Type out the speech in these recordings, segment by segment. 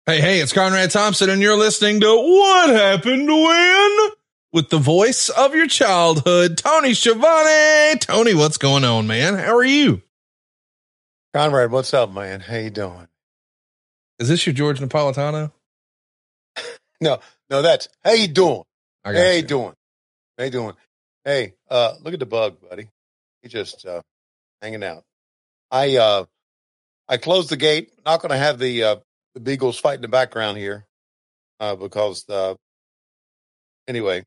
Hey, it's Conrad Thompson, and you're listening to What Happened When with the voice of your childhood, Tony Schiavone. Tony, what's going on, man? How are you? Conrad, what's up, man? How you doing? Is this your George Napolitano? No, that's how you doing? How you doing? How you doing? Hey, look at the bug, buddy. He's just hanging out. I closed the gate. Not going to have the beagles fight in the background here because anyway.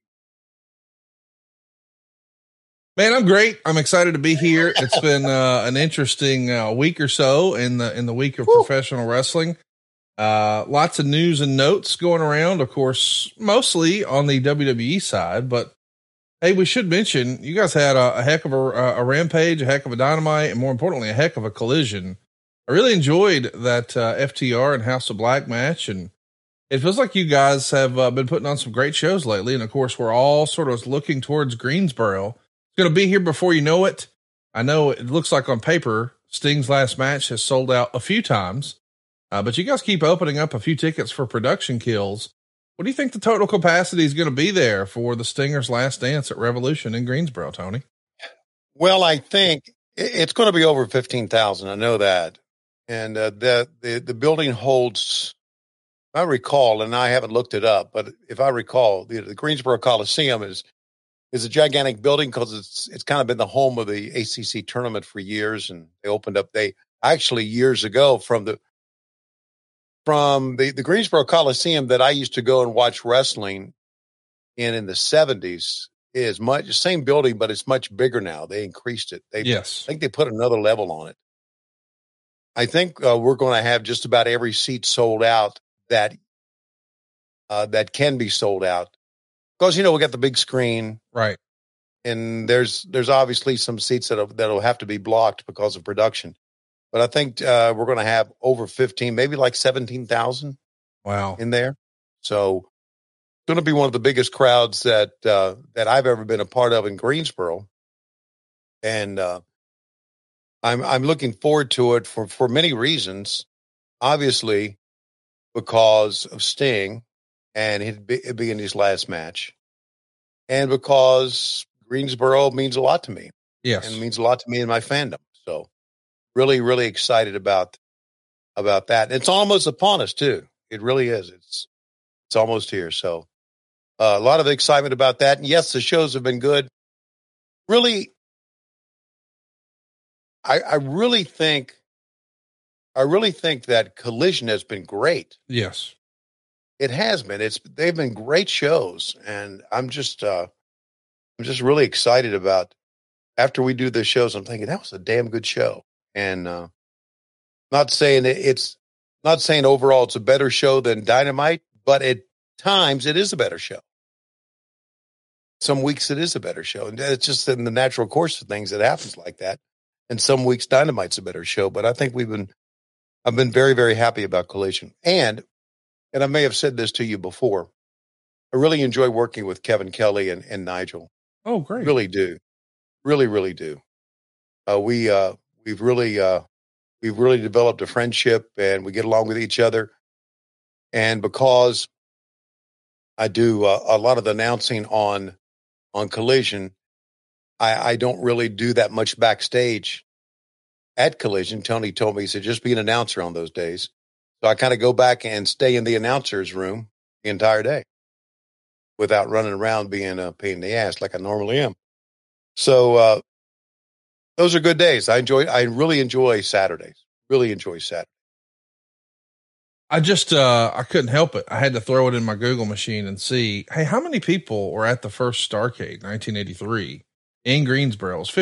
Man, I'm great. I'm excited to be here. It's been an interesting week or so in the week of professional wrestling. Lots of news and notes going around, of course, mostly on the WWE side, but hey, we should mention you guys had a heck of a Rampage, a heck of a Dynamite, and more importantly, a heck of a Collision. I really enjoyed that FTR and House of Black match, and it feels like you guys have been putting on some great shows lately. And of course, we're all sort of looking towards Greensboro. It's going to be here before you know it. I know it looks like on paper, Sting's last match has sold out a few times, but you guys keep opening up a few tickets for production kills. What do you think the total capacity is going to be there for the Stinger's last dance at Revolution in Greensboro, Tony? Well, I think it's going to be over 15,000. I know that. And the building holds, if I recall, and I haven't looked it up, but if I recall, the Greensboro Coliseum is a gigantic building because it's kind of been the home of the ACC tournament for years. And they opened up, years ago from the Greensboro Coliseum that I used to go and watch wrestling in the 70s is much same building, but it's much bigger now. They increased it. I think they put another level on it. I think we're going to have just about every seat sold out that can be sold out because, we got the big screen. Right. And there's obviously some seats that'll have to be blocked because of production. But I think we're going to have over 15, maybe like 17,000. Wow. In there. So it's going to be one of the biggest crowds that I've ever been a part of in Greensboro. And I'm looking forward to it for many reasons. Obviously, because of Sting and it being his last match. And because Greensboro means a lot to me. Yes. And it means a lot to me and my fandom. So really, really excited about that. It's almost upon us too. It really is. It's almost here. So a lot of excitement about that. And yes, the shows have been good. Really, I really think that Collision has been great. Yes, it has been. They've been great shows, and I'm just really excited about. After we do the shows, I'm thinking that was a damn good show. And not saying overall it's a better show than Dynamite, but at times it is a better show. Some weeks it is a better show, and it's just in the natural course of things that happens like that. And some weeks Dynamite's a better show, but I think I've been very, very happy about Collision. And I may have said this to you before, I really enjoy working with Kevin Kelly and Nigel. Oh, great. Really do. Really, really do. We've really developed a friendship, and we get along with each other. And because I do a lot of the announcing on Collision, I don't really do that much backstage at Collision. Tony told me, he said, just be an announcer on those days. So I kind of go back and stay in the announcer's room the entire day without running around being a pain in the ass like I normally am. So those are good days. I really enjoy Saturdays. Really enjoy Saturday. I just, I couldn't help it. I had to throw it in my Google machine and see, hey, how many people were at the first Starrcade 1983 in Greensboro? It was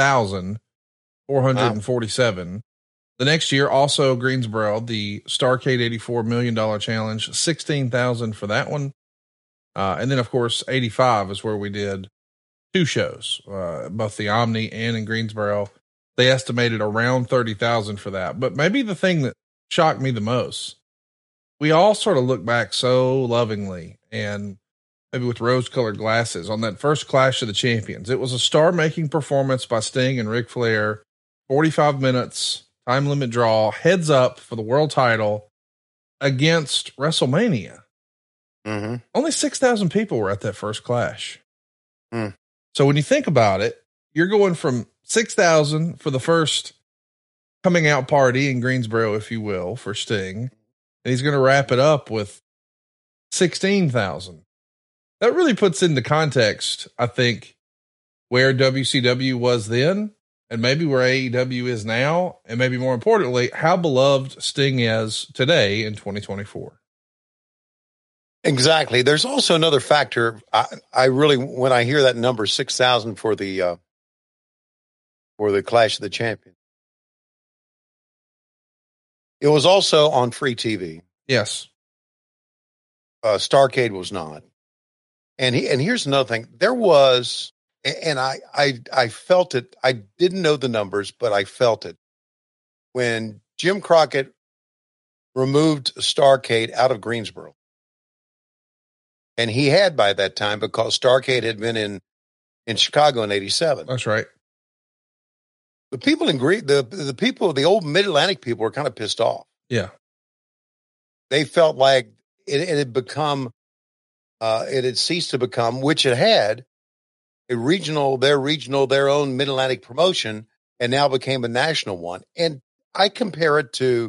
15,447. Wow. The next year, also Greensboro, the Starrcade $84 million challenge, 16,000 for that one. And then of course, 85 is where we did two shows, both the Omni and in Greensboro. They estimated around 30,000 for that. But maybe the thing that shocked me the most, we all sort of look back so lovingly and maybe with rose colored glasses on that first Clash of the Champions. It was a star making performance by Sting and Ric Flair, 45 minutes, time limit draw, heads up for the world title. against WrestleMania. Mm-hmm. Only 6,000 people were at that first Clash. Mm. So when you think about it, you're going from 6,000 for the first coming out party in Greensboro, if you will, for Sting. And he's going to wrap it up with 16,000. That really puts into context, I think, where WCW was then and maybe where AEW is now. And maybe more importantly, how beloved Sting is today in 2024. Exactly. There's also another factor. I really, when I hear that number 6,000 for the Clash of the Champions, it was also on free TV. Yes. Starrcade was not. And here's another thing. There was, and I felt it. I didn't know the numbers, but I felt it when Jim Crockett removed Starrcade out of Greensboro. And he had by that time, because Starrcade had been in Chicago in '87. That's right. The people in the people, the old Mid-Atlantic people were kind of pissed off. Yeah. They felt like it had become, it had ceased to become, which it had, their own Mid-Atlantic promotion, and now became a national one. And I compare it to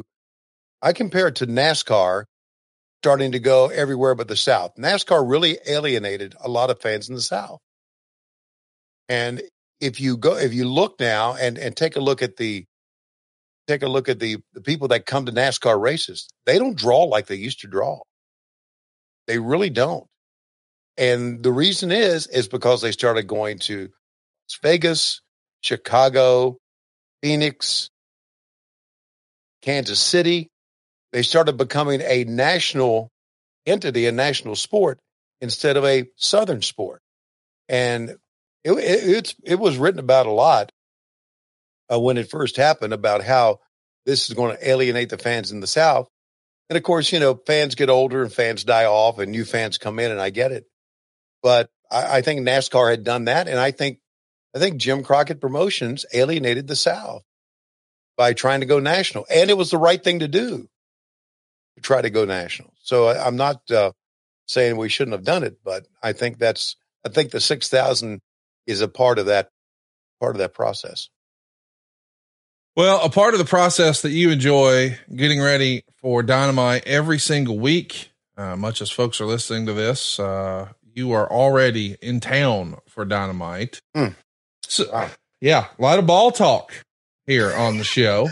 NASCAR starting to go everywhere but the South. NASCAR really alienated a lot of fans in the South. And if you look now and take a look at the people that come to NASCAR races, they don't draw like they used to draw. They really don't. And the reason is because they started going to Las Vegas, Chicago, Phoenix, Kansas City. They started becoming a national entity, a national sport, instead of a Southern sport. And it was written about a lot when it first happened, about how this is going to alienate the fans in the South. And of course, fans get older and fans die off and new fans come in, and I get it. But I think NASCAR had done that. And I think Jim Crockett Promotions alienated the South by trying to go national. And it was the right thing to do, to try to go national. So I'm not saying we shouldn't have done it, but I think the 6,000 is a part of that process. Well, a part of the process that you enjoy getting ready for Dynamite every single week, much as folks are listening to this, you are already in town for Dynamite. So, wow. Yeah, a lot of ball talk here on the show.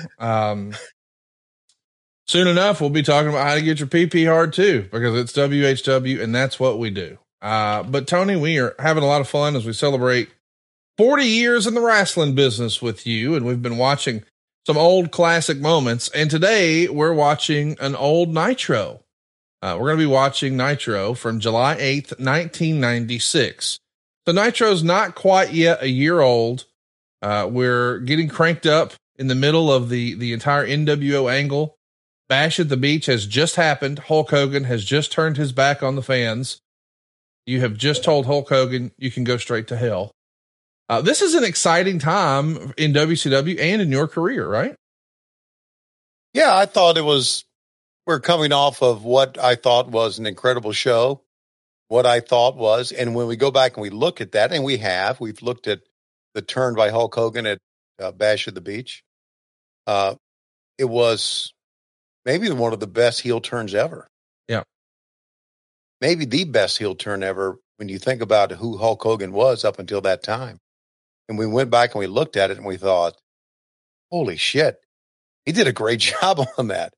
Soon enough, we'll be talking about how to get your PP hard too, because it's WHW and that's what we do. But Tony, we are having a lot of fun as we celebrate 40 years in the wrestling business with you. And we've been watching some old classic moments. And today we're watching an old Nitro. We're going to be watching Nitro from July 8th, 1996. So Nitro's not quite yet a year old. We're getting cranked up in the middle of the entire NWO angle. Bash at the Beach has just happened. Hulk Hogan has just turned his back on the fans. You have just told Hulk Hogan you can go straight to hell. This is an exciting time in WCW and in your career, right? Yeah, I thought we're coming off of what I thought was an incredible show. And when we go back and we look at that, and we've looked at the turn by Hulk Hogan at Bash at the Beach. It was maybe one of the best heel turns ever. Yeah. Maybe the best heel turn ever when you think about who Hulk Hogan was up until that time. And we went back and we looked at it and we thought, holy shit, he did a great job on that.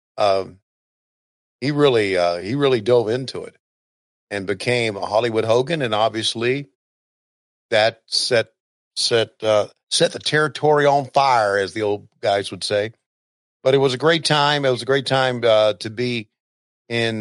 He really dove into it and became a Hollywood Hogan. And obviously that set the territory on fire, as the old guys would say. But it was a great time. It was a great time to be in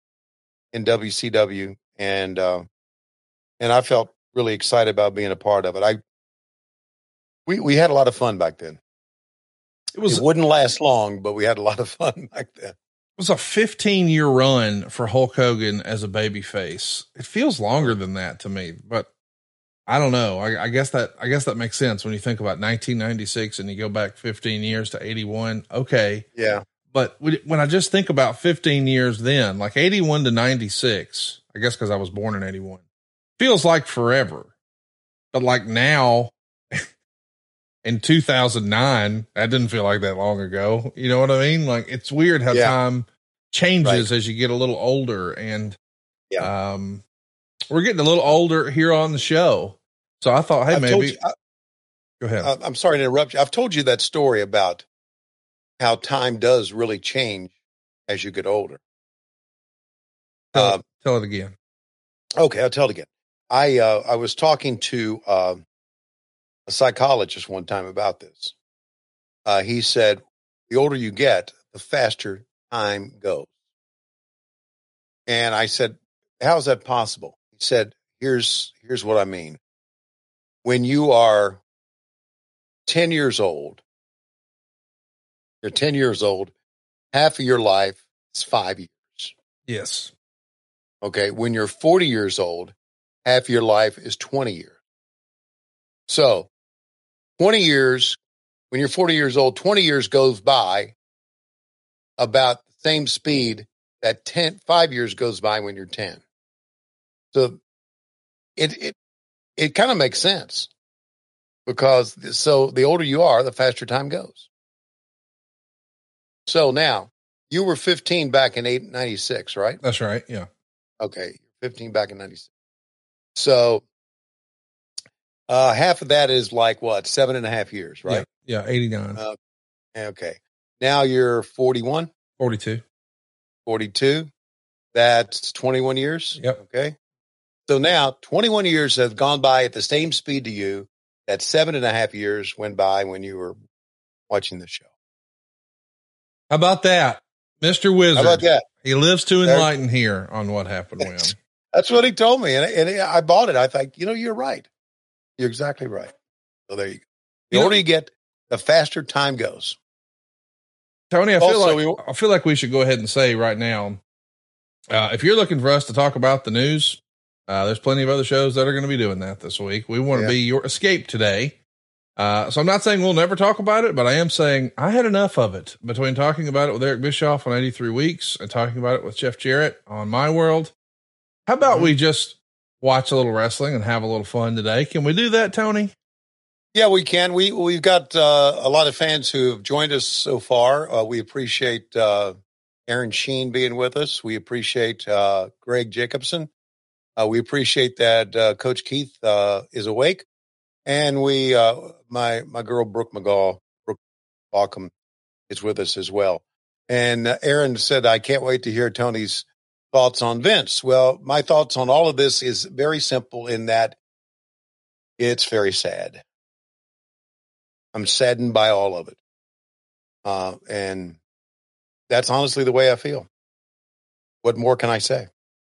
WCW, and I felt really excited about being a part of it. We had a lot of fun back then. It wouldn't last long, but we had a lot of fun back then. It was a 15-year run for Hulk Hogan as a babyface. It feels longer than that to me, but I don't know. I guess that makes sense when you think about 1996 and you go back 15 years to 81. Okay. Yeah. But when I just think about 15 years then, like 81 to 96, I guess because I was born in 81, feels like forever. But like now in 2009, that didn't feel like that long ago. You know what I mean? Like it's weird how time changes as you get a little older. And we're getting a little older here on the show. So I thought, hey, maybe. Go ahead. I'm sorry to interrupt you. I've told you that story about how time does really change as you get older. Tell it again. Okay, I'll tell it again. I was talking to a psychologist one time about this. He said, the older you get, the faster time goes. And I said, how is that possible? He said, here's what I mean. When you are 10 years old, you're 10 years old, half of your life is 5 years. Yes. Okay. When you're 40 years old, half of your life is 20 years. So 20 years, when you're 40 years old, 20 years goes by about the same speed that 5 years goes by when you're 10. So it kind of makes sense because the older you are, the faster time goes. So now you were 15 back in 96, right? That's right. Yeah. Okay. 15 back in 96. So half of that is like what? 7.5 years, right? Yeah. 89. Okay. Now you're 41, 42. 42. That's 21 years. Yep. Okay. So now 21 years have gone by at the same speed to you that 7.5 years went by when you were watching the show. How about that? Mr. Wizard. How about that? He lives to enlighten here on what happened when. That's what he told me. And I bought it. I thought, you're right. You're exactly right. So there you go. The older you get, the faster time goes. Tony, I feel like we should go ahead and say right now, if you're looking for us to talk about the news, there's plenty of other shows that are going to be doing that this week. We want to be your escape today. So I'm not saying we'll never talk about it, but I am saying I had enough of it between talking about it with Eric Bischoff on 83 Weeks and talking about it with Jeff Jarrett on My World. How about we just watch a little wrestling and have a little fun today? Can we do that, Tony? Yeah, we can. We've got a lot of fans who have joined us so far. We appreciate Aaron Sheen being with us. We appreciate Greg Jacobson. We appreciate that Coach Keith is awake. And we, my girl, Brooke Baucom is with us as well. And Aaron said, I can't wait to hear Tony's thoughts on Vince. Well, my thoughts on all of this is very simple in that it's very sad. I'm saddened by all of it. And that's honestly the way I feel. What more can I say?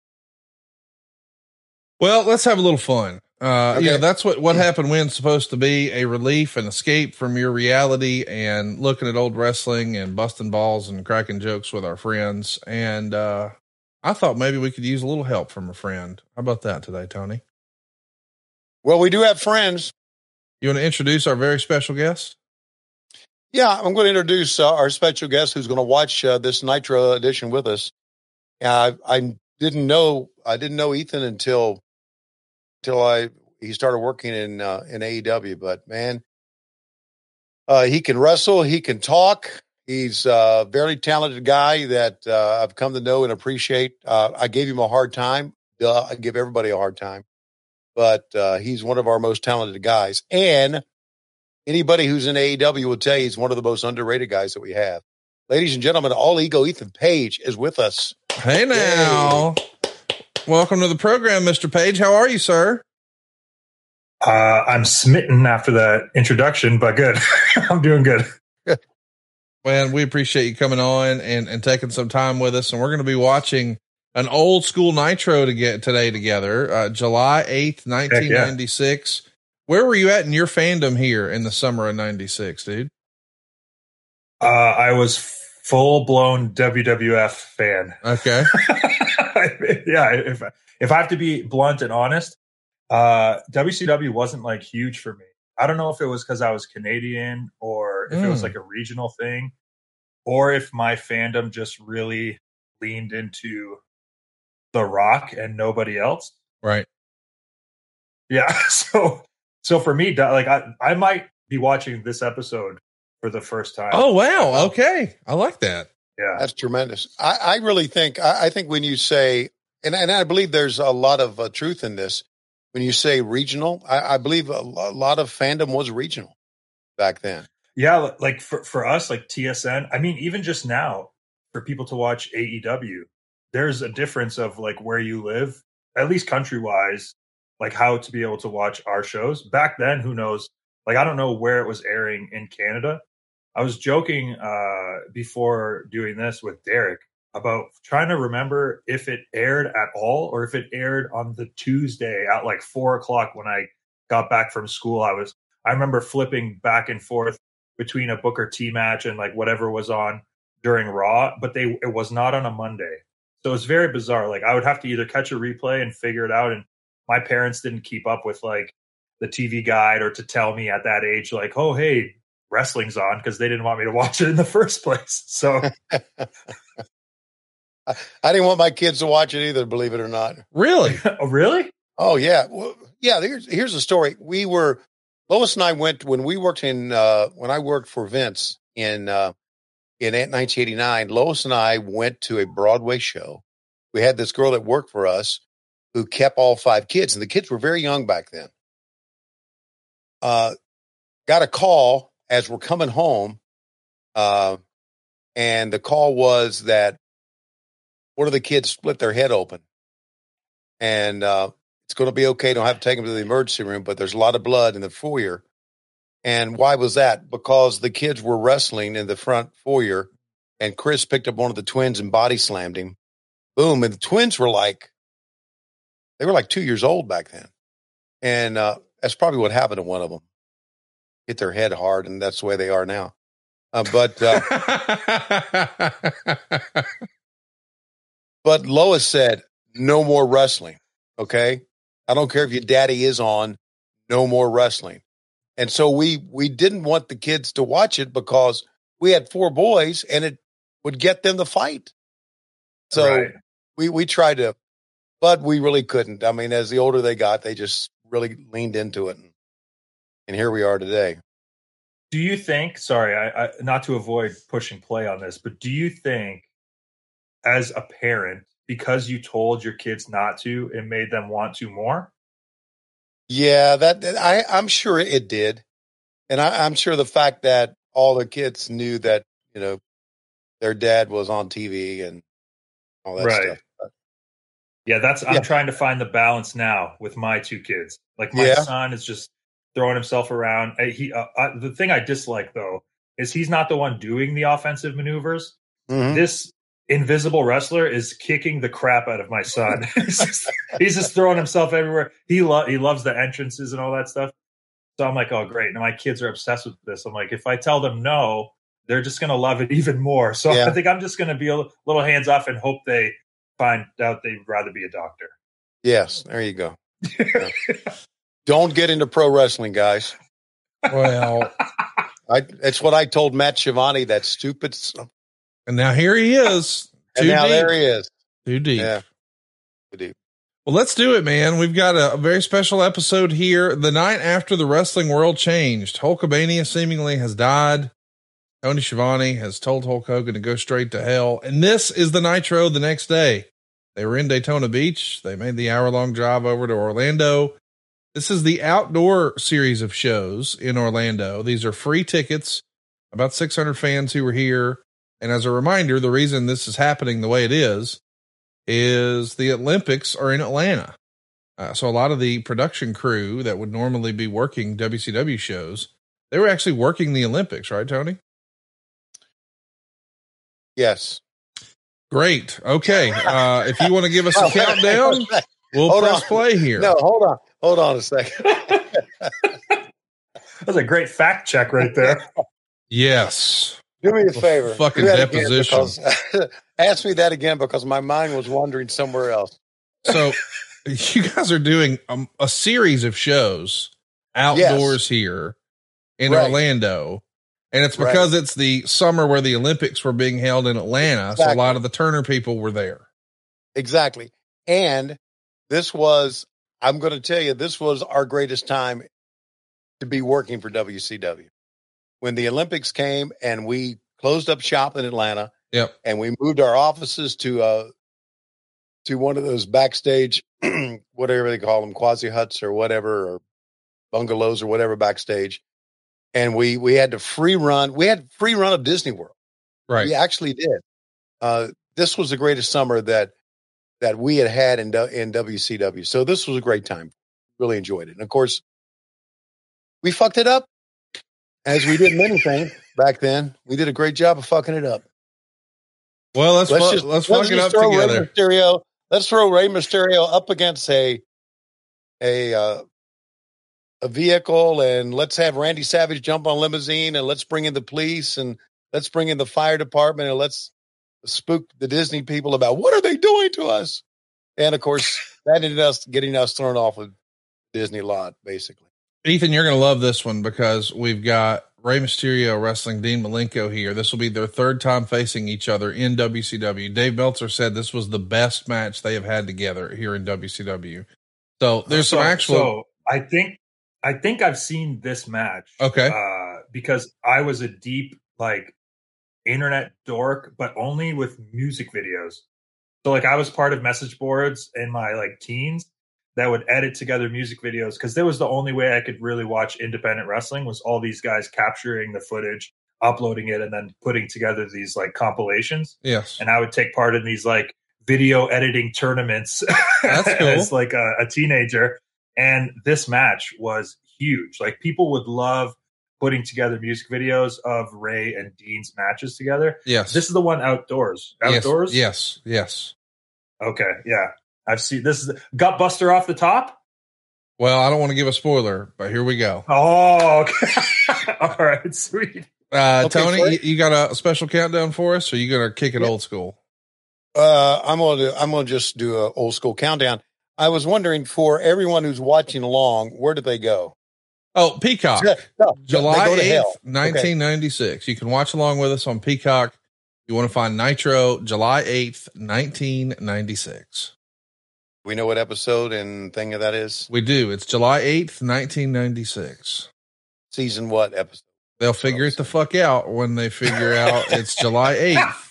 Well, let's have a little fun. Okay. That's what happened when's supposed to be a relief and escape from your reality and looking at old wrestling and busting balls and cracking jokes with our friends. And, I thought maybe we could use a little help from a friend. How about that today, Tony? Well, we do have friends. You want to introduce our very special guest? Yeah, I'm going to introduce our special guest who's going to watch this Nitro edition with us. I didn't know Ethan until he started working in AEW, but man, he can wrestle, he can talk. He's a very talented guy that I've come to know and appreciate. I gave him a hard time. I give everybody a hard time, but he's one of our most talented guys. And anybody who's in AEW will tell you he's one of the most underrated guys that we have. Ladies and gentlemen, All Ego Ethan Page is with us. Hey now. Yay. Welcome to the program, Mr. Page. How are you, sir? I'm smitten after that introduction, but good. I'm doing good. Well, we appreciate you coming on and taking some time with us. And we're going to be watching an old school Nitro today together, July 8th, 1996. Yeah. Where were you at in your fandom here in the summer of 96, dude? I was full blown WWF fan. Okay. Yeah. If I have to be blunt and honest, WCW wasn't like huge for me. I don't know if it was because I was Canadian or if it was like a regional thing. or if my fandom just really leaned into The Rock and nobody else. Right. Yeah. So for me, like I might be watching this episode for the first time. Oh, wow. Okay. I like that. Yeah. That's tremendous. I really think, I think when you say, and I believe there's a lot of truth in this, when you say regional, I believe a lot of fandom was regional back then. Yeah. Like for us, like TSN, I mean, even just now for people to watch AEW, there's a difference of like where you live, at least country wise, like how to be able to watch our shows. Back then, who knows? Like, I don't know where it was airing in Canada. I was joking before doing this with Derek about trying to remember if it aired at all or if it aired on the Tuesday at like 4:00 when I got back from school. I remember flipping back and forth between a Booker T match and like whatever was on during Raw, but it was not on a Monday. So it's very bizarre. Like I would have to either catch a replay and figure it out. And my parents didn't keep up with like the TV guide or to tell me at that age, like, oh, hey, wrestling's on, because they didn't want me to watch it in the first place. So I didn't want my kids to watch it either, believe it or not. Really? Oh, really? Oh yeah. Well, yeah. Here's the story. Lois and I went when we worked when I worked for Vince in 1989. Lois and I went to a Broadway show. We had this girl that worked for us who kept all 5 kids, and the kids were very young back then. Got a call as we're coming home, and the call was that one of the kids split their head open, and it's going to be okay. Don't have to take them to the emergency room, but there's a lot of blood in the foyer. And why was that? Because the kids were wrestling in the front foyer, and Chris picked up one of the twins and body slammed him. Boom. And the twins were like 2 years old back then. And that's probably what happened to one of them. Hit their head hard, and that's the way they are now. But Lois said, no more wrestling. Okay. I don't care if your daddy is on, no more wrestling. And so we didn't want the kids to watch it because we had 4 boys and it would get them to fight. So Right. we tried to, but we really couldn't. I mean, as the older they got, they just really leaned into it. And here we are today. Do you think, sorry, I not to avoid pushing play on this, but do you think as a parent, because you told your kids not to, it made them want to more? Yeah, I'm sure it did. And I'm sure the fact that all the kids knew that, their dad was on TV and all that stuff. Yeah, I'm trying to find the balance now with my 2 kids. Like my son is just throwing himself around. The thing I dislike though is he's not the one doing the offensive maneuvers. Mm-hmm. This invisible wrestler is kicking the crap out of my son. he's just throwing himself everywhere. He loves the entrances and all that stuff. So I'm like, oh great. Now my kids are obsessed with this. I'm like, if I tell them no, they're just going to love it even more. So I think I'm just going to be a little hands off and hope they find out they'd rather be a doctor. Yes. There you go. Yeah. Don't get into pro wrestling, guys. Well, it's what I told Matt Schiavone, that stupid. And now here he is. And now there he is. Too deep. Yeah. Too deep. Well, let's do it, man. We've got a very special episode here. The night after the wrestling world changed, Hulkamania seemingly has died. Tony Schiavone has told Hulk Hogan to go straight to hell. And this is the Nitro the next day. They were in Daytona Beach. They made the hour-long drive over to Orlando. This is the outdoor series of shows in Orlando. These are free tickets, about 600 fans who were here. And as a reminder, the reason this is happening the way it is the Olympics are in Atlanta. So a lot of the production crew that would normally be working WCW shows, they were actually working the Olympics, right, Tony? Yes. Great. Okay. If you want to give us a countdown, we'll press play here. No, hold on a second. That's a great fact check right there. Yes. Do me a favor. Fucking deposition. Ask me that again because my mind was wandering somewhere else. So you guys are doing a series of shows outdoors here in Orlando. And it's because it's the summer where the Olympics were being held in Atlanta. Exactly. So a lot of the Turner people were there. Exactly. And this was, I'm going to tell you, this was our greatest time to be working for WCW. When the Olympics came and we closed up shop in Atlanta. Yep. And we moved our offices to one of those backstage, whatever they call them, quasi huts or whatever, or bungalows or whatever backstage. And we had to free run of Disney World. Right. We actually did. This was the greatest summer that we had in WCW. So this was a great time. Really enjoyed it. And of course, we fucked it up as we did many things back then. We did a great job of fucking it up. Well, let's fuck it up together. Let's throw Rey Mysterio up against a vehicle, and let's have Randy Savage jump on a limousine, and let's bring in the police, and let's bring in the fire department, and let's spook the Disney people about what are they doing to us. And of course, that ended us getting us thrown off of Disney lot, basically. Ethan, you're going to love this one because we've got Rey Mysterio wrestling Dean Malenko here. This will be their third time facing each other in WCW. Dave Meltzer said this was the best match they have had together here in WCW. So there's some actual. So I think I've seen this match. Okay. Because I was a deep internet dork, but only with music videos. So I was part of message boards in my teens that would edit together music videos, because that was the only way I could really watch independent wrestling, was all these guys capturing the footage, uploading it, and then putting together these compilations. Yes. And I would take part in these video editing tournaments. That's cool. As a teenager. And this match was huge. People would love putting together music videos of Ray and Dean's matches together. Yes. This is the one outdoors. Outdoors? Yes. Okay. Yeah. I've seen this is Gutbuster off the top. Well, I don't want to give a spoiler, but here we go. Oh, okay. All right. Sweet. Tony, you got a special countdown for us, or you going to kick it old school? I'm going to just do an old school countdown. I was wondering, for everyone who's watching along, where did they go? Oh, Peacock. July 8th, 1996. Okay. You can watch along with us on Peacock. You want to find Nitro, July 8th, 1996. We know what episode and thing of that is? We do. It's July 8th, 1996. Season what episode? They'll figure it the fuck out when they figure out it's July 8th,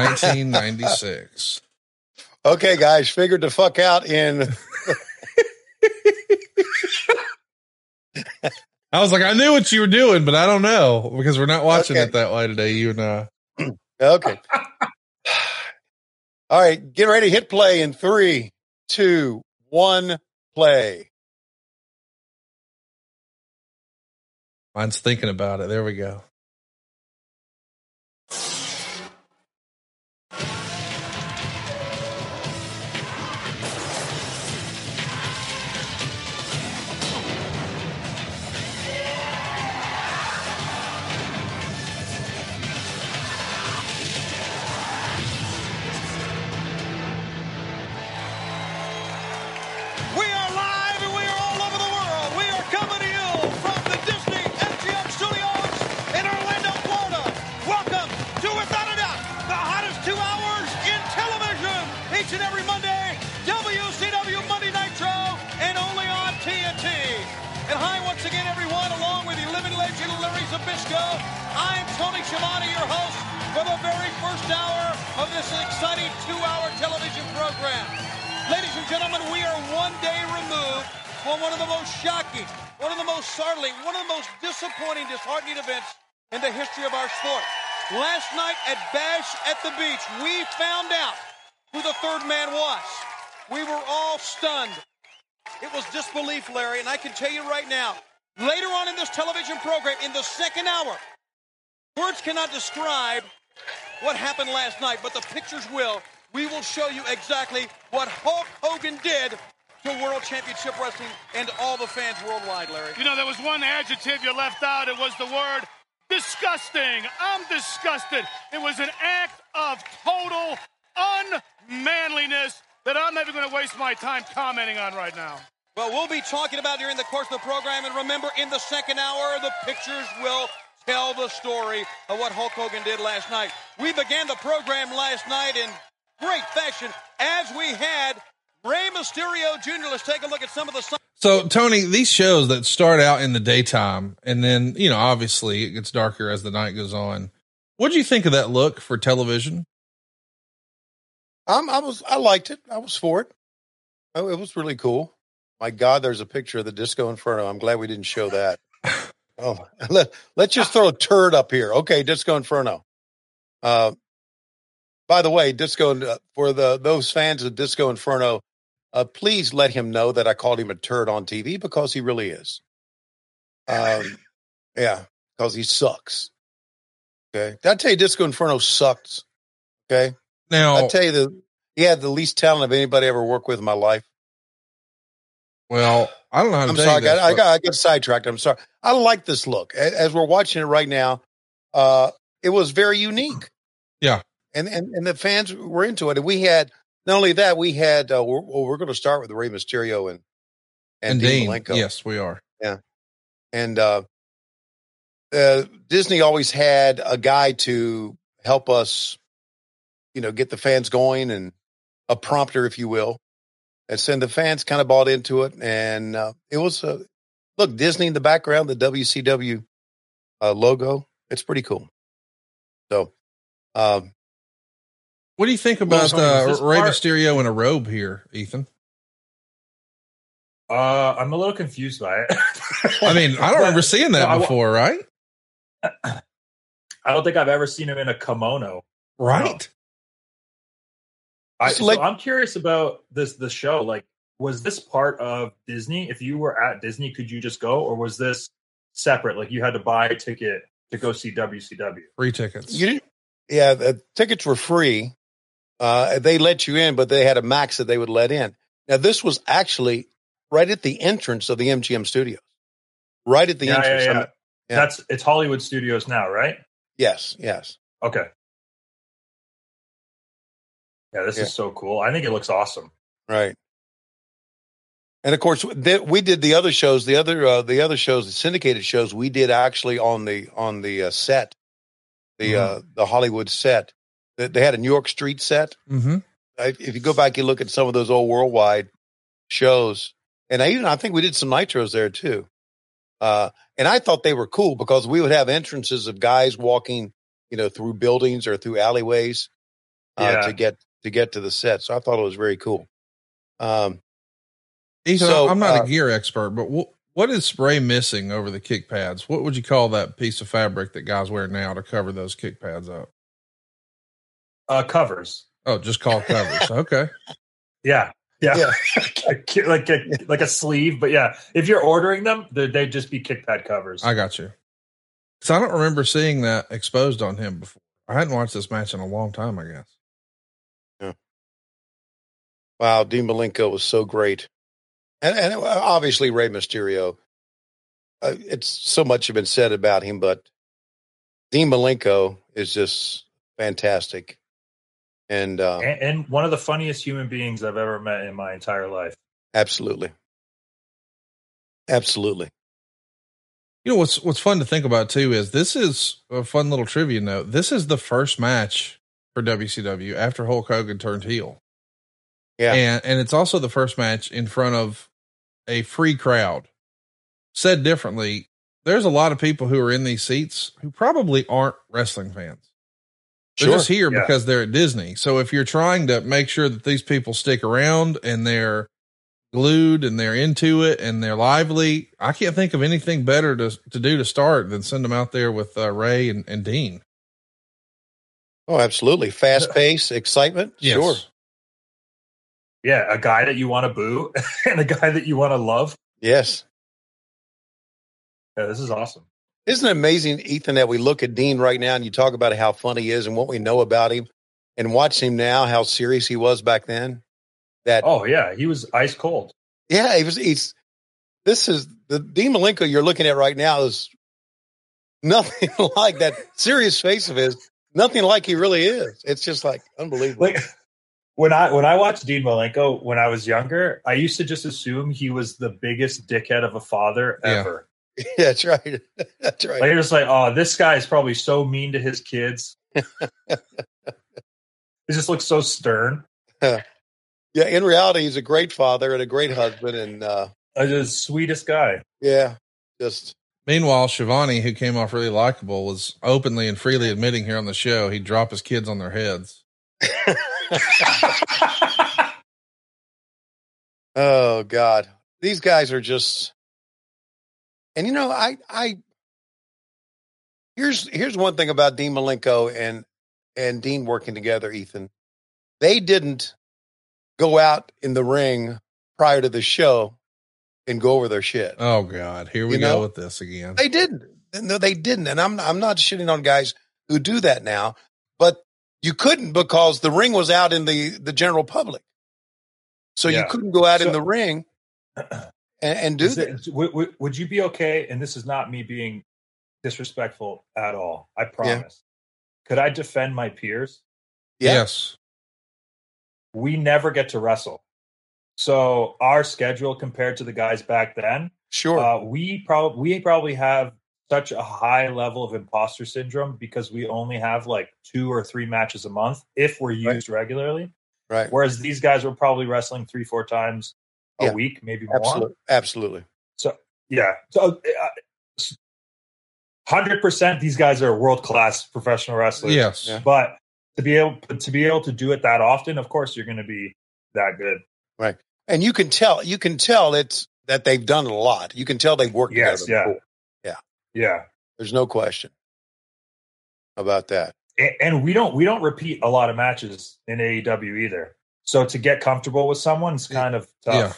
1996. Okay, guys, figured the fuck out in. I was like, I knew what you were doing, but I don't know, because we're not watching it that way today, you and I. Okay. All right, get ready. Hit play in 3, 2, 1, play. Mine's thinking about it. There we go. I'm Tony Schiavone, your host for the very first hour of this exciting 2-hour television program. Ladies and gentlemen, we are one day removed from one of the most shocking, one of the most startling, one of the most disappointing, disheartening events in the history of our sport. Last night at Bash at the Beach, we found out who the third man was. We were all stunned. It was disbelief, Larry, and I can tell you right now, later on in this television program, in the second hour, words cannot describe what happened last night, but the pictures will. We will show you exactly what Hulk Hogan did to World Championship Wrestling and all the fans worldwide, Larry. You know, there was one adjective you left out. It was the word disgusting. I'm disgusted. It was an act of total unmanliness that I'm never going to waste my time commenting on right now. Well, we'll be talking about during the course of the program, and remember, in the second hour, the pictures will tell the story of what Hulk Hogan did last night. We began the program last night in great fashion as we had Rey Mysterio Jr. Let's take a look at some of the... So, Tony, these shows that start out in the daytime and then, obviously it gets darker as the night goes on. What do you think of that look for television? I liked it. I was for it. Oh, it was really cool. My God, there's a picture of the Disco Inferno. I'm glad we didn't show that. Oh, let's just throw a turd up here. Okay, Disco Inferno. By the way, for those fans of Disco Inferno, please let him know that I called him a turd on TV because he really is. Yeah, because he sucks. Okay, did I tell you Disco Inferno sucks? Okay, now I tell you he had the least talent of anybody I ever worked with in my life. Well, I don't know how to I'm tell sorry, you this, I got sidetracked. I'm sorry. I like this look as we're watching it right now. It was very unique. Yeah, and the fans were into it. And we had not only that, we had we're going to start with Rey Mysterio and Dean Malenko. Yes, we are. Yeah, and Disney always had a guy to help us, get the fans going, and a prompter, if you will. And so the fans kind of bought into it, and it was look, Disney in the background, the WCW logo. It's pretty cool. So, what do you think about Rey Mysterio in a robe here, Ethan? I'm a little confused by it. I mean, I don't remember seeing that before, right? I don't think I've ever seen him in a kimono. Right. No. I'm curious about the show. Like, was this part of Disney? If you were at Disney, could you just go, or was this separate? Like, you had to buy a ticket to go see WCW. Free tickets. Yeah, the tickets were free. They let you in, but they had a max that they would let in. Now, this was actually right at the entrance of the MGM Studios. Right at the entrance. Yeah. It's Hollywood Studios now, right? Yes. Okay. Yeah, this is so cool. I think it looks awesome. Right. And of course, we did the other shows. The other shows, the syndicated shows, we did actually on the set, the Hollywood set. They had a New York Street set. Mm-hmm. If you go back, you look at some of those old worldwide shows, and I think we did some nitros there too. And I thought they were cool because we would have entrances of guys walking, through buildings or through alleyways to get to the set. So I thought it was very cool. Ethan, I'm not a gear expert, but what is Rey missing over the kick pads? What would you call that piece of fabric that guys wear now to cover those kick pads up? Covers. Oh, just called covers. Okay. Yeah. like a sleeve, but yeah, if you're ordering them, they'd just be kick pad covers. I got you. So I don't remember seeing that exposed on him before. I hadn't watched this match in a long time, I guess. Yeah. Wow, Dean Malenko was so great. And obviously Rey Mysterio. It's so much has been said about him, but Dean Malenko is just fantastic. And one of the funniest human beings I've ever met in my entire life. Absolutely. What's fun to think about too is this is a fun little trivia note. This is the first match for WCW after Hulk Hogan turned heel. Yeah. And it's also the first match in front of a free crowd. Said differently, there's a lot of people who are in these seats who probably aren't wrestling fans. They're just here because they're at Disney. So if you're trying to make sure that these people stick around and they're glued and they're into it and they're lively, I can't think of anything better to do to start than send them out there with Rey and Dean. Oh, absolutely. Fast pace, excitement. Yes. Sure. Yeah. A guy that you want to boo and a guy that you want to love. Yes. Yeah, this is awesome. Isn't it amazing, Ethan, that we look at Dean right now and you talk about how funny he is and what we know about him and watch him now, how serious he was back then? He was ice cold. Yeah, this is the Dean Malenko you're looking at right now is nothing like that serious face of his, nothing like he really is. It's just like unbelievable. Like when I watched Dean Malenko when I was younger, I used to just assume he was the biggest dickhead of a father ever. That's right. That's right. Like, you're just like, oh, this guy is probably so mean to his kids. He just looks so stern. Yeah, in reality, he's a great father and a great husband, and The sweetest guy. yeah, just Meanwhile, Shivani, who came off really likable, was openly and freely admitting here on the show he'd drop his kids on their heads. oh God, these guys are just. And you know, here's one thing about Dean Malenko and Dean working together, Ethan. They didn't go out in the ring prior to the show and go over their shit. Oh God, here we go with this again. They didn't. No, they didn't. And I'm not shitting on guys who do that now, but you couldn't because the ring was out in the general public. So you couldn't go out in the ring and do this. Would you be okay? And this is not me being disrespectful at all. I promise. Yeah. Could I defend my peers? Yeah. Yes. We never get to wrestle. So our schedule compared to the guys back then, sure, we probably have such a high level of imposter syndrome because we only have like 2 or 3 matches a month if we're used regularly. Right. Whereas these guys were probably wrestling 3-4 times a week, maybe more. Absolutely. So yeah. So 100% these guys are world-class professional wrestlers. Yes. Yeah. But to be able to do it that often, of course you're going to be that good. Right. And you can tell it's that they've done it a lot. You can tell they've worked together before. Yeah. Yeah. There's no question about that. And we don't repeat a lot of matches in AEW either. So to get comfortable with someone is kind of tough. Yeah.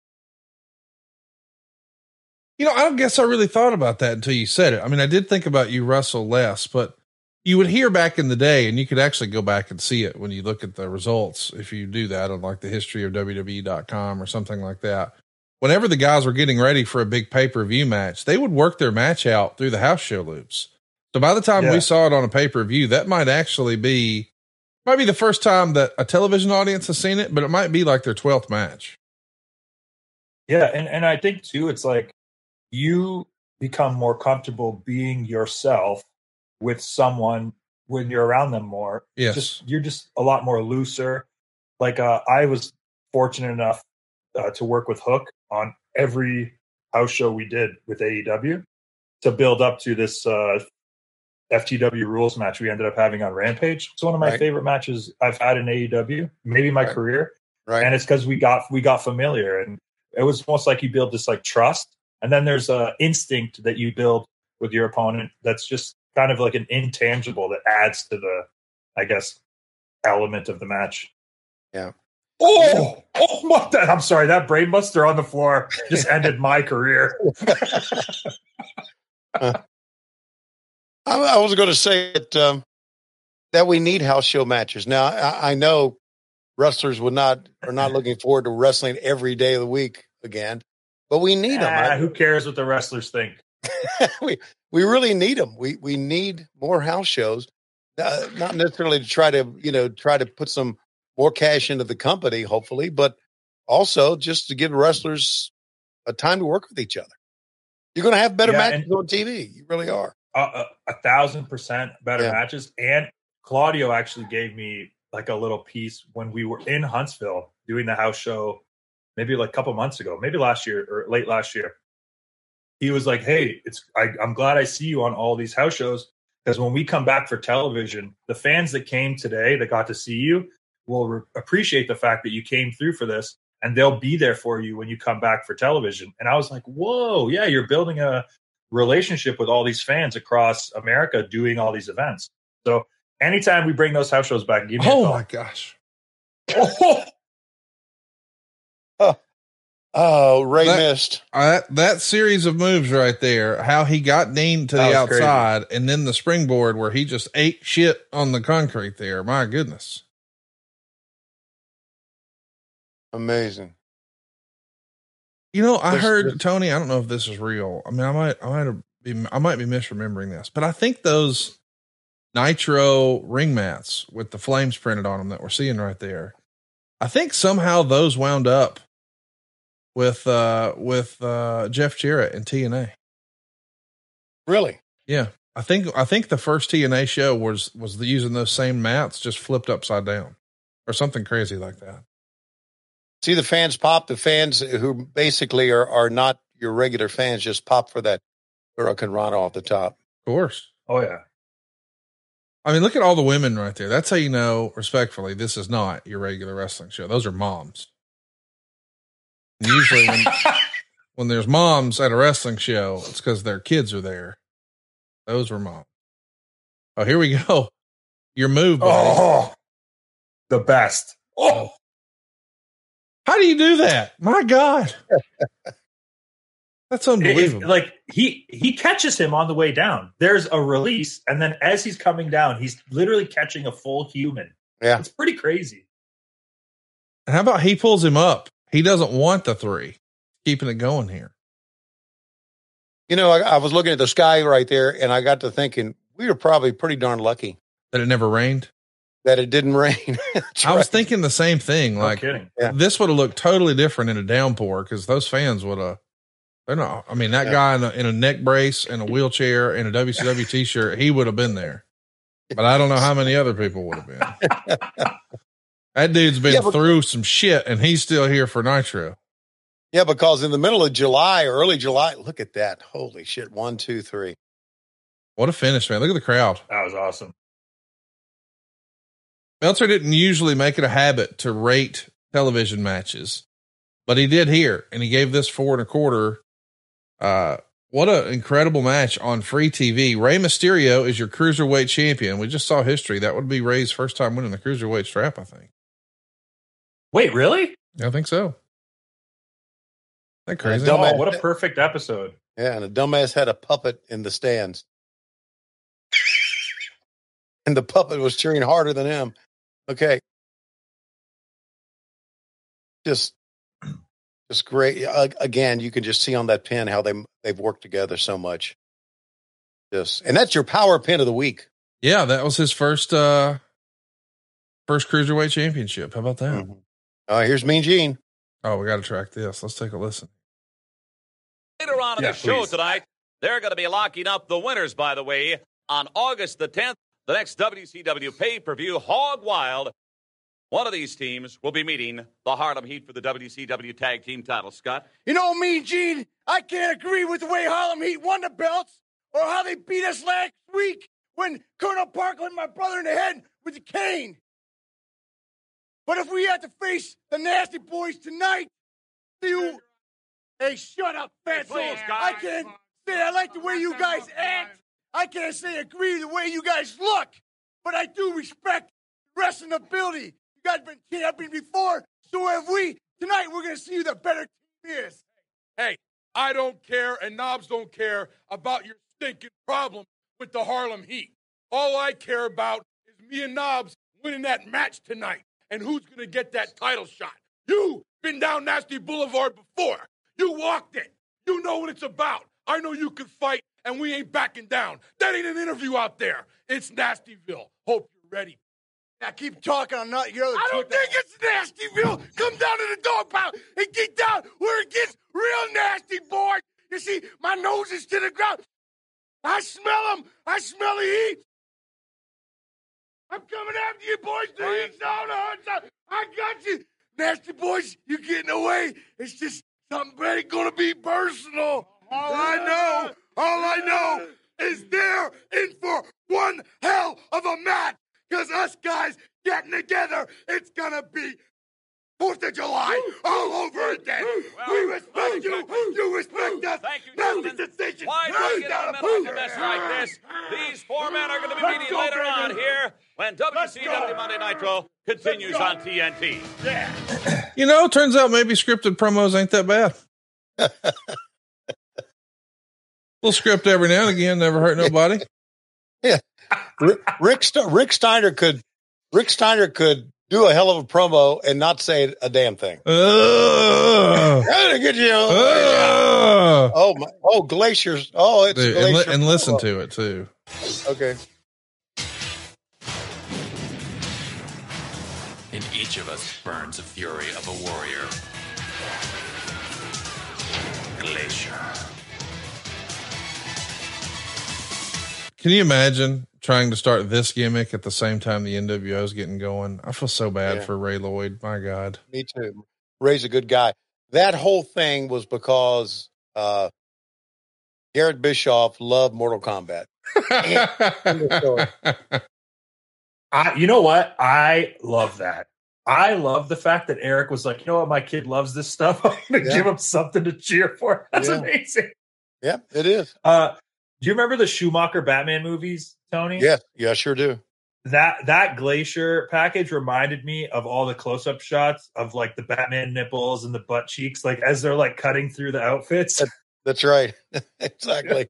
You know, I don't guess I really thought about that until you said it. I mean, I did think about you wrestle less, but you would hear back in the day, and you could actually go back and see it when you look at the results. If you do that on like the history of WWE.com or something like that, whenever the guys were getting ready for a big pay-per-view match, they would work their match out through the house show loops. So by the time we saw it on a pay-per-view, that might actually be the first time that a television audience has seen it, but it might be like their 12th match. Yeah. And I think too, it's like you become more comfortable being yourself with someone when you're around them more. Yes. You're just a lot more looser. Like, I was fortunate enough to work with Hook on every house show we did with AEW to build up to this FTW rules match we ended up having on Rampage. It's one of my favorite matches I've had in AEW, maybe my career. Right. And it's because we got familiar, and it was almost like you build this like trust. And then there's a instinct that you build with your opponent. That's just kind of like an intangible that adds to the, I guess, element of the match. Yeah. Oh, what the? I'm sorry. That brainbuster on the floor just ended my career. I was going to say that we need house show matches. Now, I know wrestlers are not looking forward to wrestling every day of the week again, but we need them. Who cares what the wrestlers think? We really need them. We need more house shows, not necessarily to try to put some more cash into the company, hopefully, but also just to give wrestlers a time to work with each other. You're going to have better matches on TV. You really are. 1,000% better matches. And Claudio actually gave me like a little piece when we were in Huntsville doing the house show, maybe like a couple months ago, maybe last year or late last year. He was like, hey, I'm glad I see you on all these house shows, because when we come back for television, the fans that came today that got to see you will appreciate the fact that you came through for this, and they'll be there for you when you come back for television. And I was like, whoa, yeah, you're building a relationship with all these fans across America doing all these events. So anytime we bring those house shows back, give me a call. My gosh. Ray missed that series of moves right there. How he got Dean to the outside, crazy. And then the springboard where he just ate shit on the concrete there. My goodness. Amazing. You know, I heard Tony, I don't know if this is real. I mean, I might be misremembering this, but I think those Nitro ring mats with the flames printed on them that we're seeing right there, I think somehow those wound up with Jeff Jarrett and TNA. Really? Yeah. I think the first TNA show was using those same mats, just flipped upside down or something crazy like that. See the fans pop, the fans who basically are not your regular fans just pop for that Hurricane Rana off the top. Of course. Oh yeah. I mean, look at all the women right there. That's how you know, respectfully, this is not your regular wrestling show. Those are moms. And usually when there's moms at a wrestling show, it's because their kids are there. Those were moms. Oh, here we go. Your move, buddy. Oh, the best. Oh. How do you do that? My God. That's unbelievable. Like he catches him on the way down. There's a release, and then as he's coming down, he's literally catching a full human. Yeah. It's pretty crazy. And how about he pulls him up? He doesn't want the 3. Keeping it going here. You know, I was looking at the sky right there, and I got to thinking, we were probably pretty darn lucky That it never rained? that it didn't rain. I was thinking the same thing. No Like, kidding. Yeah. this would have looked totally different in a downpour because those fans would have. They're not. I mean, that guy in a neck brace and a wheelchair and a WCW t-shirt, he would have been there. But I don't know how many other people would have been. That dude's been through some shit, and he's still here for Nitro. Yeah, because in the middle of July, early July, look at that. Holy shit. 1, 2, 3. What a finish, man. Look at the crowd. That was awesome. Meltzer didn't usually make it a habit to rate television matches, but he did here, and he gave this 4 1/4. What an incredible match on free TV. Rey Mysterio is your cruiserweight champion. We just saw history. That would be Rey's first time winning the cruiserweight strap, I think. Wait, really? I think so. That crazy. Oh, what a perfect episode. Yeah, and a dumbass had a puppet in the stands. And the puppet was cheering harder than him. Okay. Just great. Again, you can just see on that pin how they've worked together so much. And that's your power pin of the week. Yeah, that was his first cruiserweight championship. How about that? Mm-hmm. Here's Mean Gene. Oh, we got to track this. Let's take a listen. Later on in the show tonight, they're going to be locking up the winners, by the way, on August the 10th, the next WCW pay-per-view, Hog Wild. One of these teams will be meeting the Harlem Heat for the WCW Tag Team title, Scott. You know, Mean Gene, I can't agree with the way Harlem Heat won the belts or how they beat us last week when Colonel Parker hit my brother in the head with a cane. But if we had to face the Nasty Boys tonight, Hey, shut up, fatso. I can't say I like the way you guys act. I can't say agree the way you guys look. But I do respect wrestling ability. You guys been champion before, so have we. Tonight, we're going to see who the better team is. Hey, I don't care, and Knobs don't care about your stinking problem with the Harlem Heat. All I care about is me and Knobs winning that match tonight, and who's going to get that title shot. You've been down Nasty Boulevard before. You walked it. You know what it's about. I know you can fight, and we ain't backing down. That ain't an interview out there. It's Nastyville. Hope you're ready. Now keep talking. I'm not your other. I don't think it's Nastyville. Come down to the dog pound and get down where it gets real nasty, boy. You see, my nose is to the ground. I smell them. I smell the heat. I'm coming after you, boys. The heat's on the hard side. I got you. Nasty boys, you're getting away. It's just something ain't gonna be personal. All I know is they're in for one hell of a match. Because us guys getting together, it's gonna be 4th of July all over again. We respect you. You respect us. Thank you, gentlemen. Why do we get in the middle of a mess like this? These 4 men are going to be meeting later on here when WCW Monday Nitro continues on TNT. Yeah. You know, turns out maybe scripted promos ain't that bad. Little script every now and again, never hurt nobody. Yeah. Rick Steiner could do a hell of a promo and not say a damn thing. Get you. Glaciers. Oh, it's dude, Glacier and listen to it too. Okay. In each of us burns the fury of a warrior. Glacier. Can you imagine trying to start this gimmick at the same time the NWO is getting going? I feel so bad for Ray Lloyd. My God. Me too. Ray's a good guy. That whole thing was because Garrett Bischoff loved Mortal Kombat. You know what? I love that. I love the fact that Eric was like, you know what? My kid loves this stuff. I'm going to give him something to cheer for. That's amazing. Yeah, it is. Do you remember the Schumacher Batman movies, Tony? Yes. Yeah, I sure do. That Glacier package reminded me of all the close-up shots of like the Batman nipples and the butt cheeks, like as they're like cutting through the outfits. That's right. Exactly.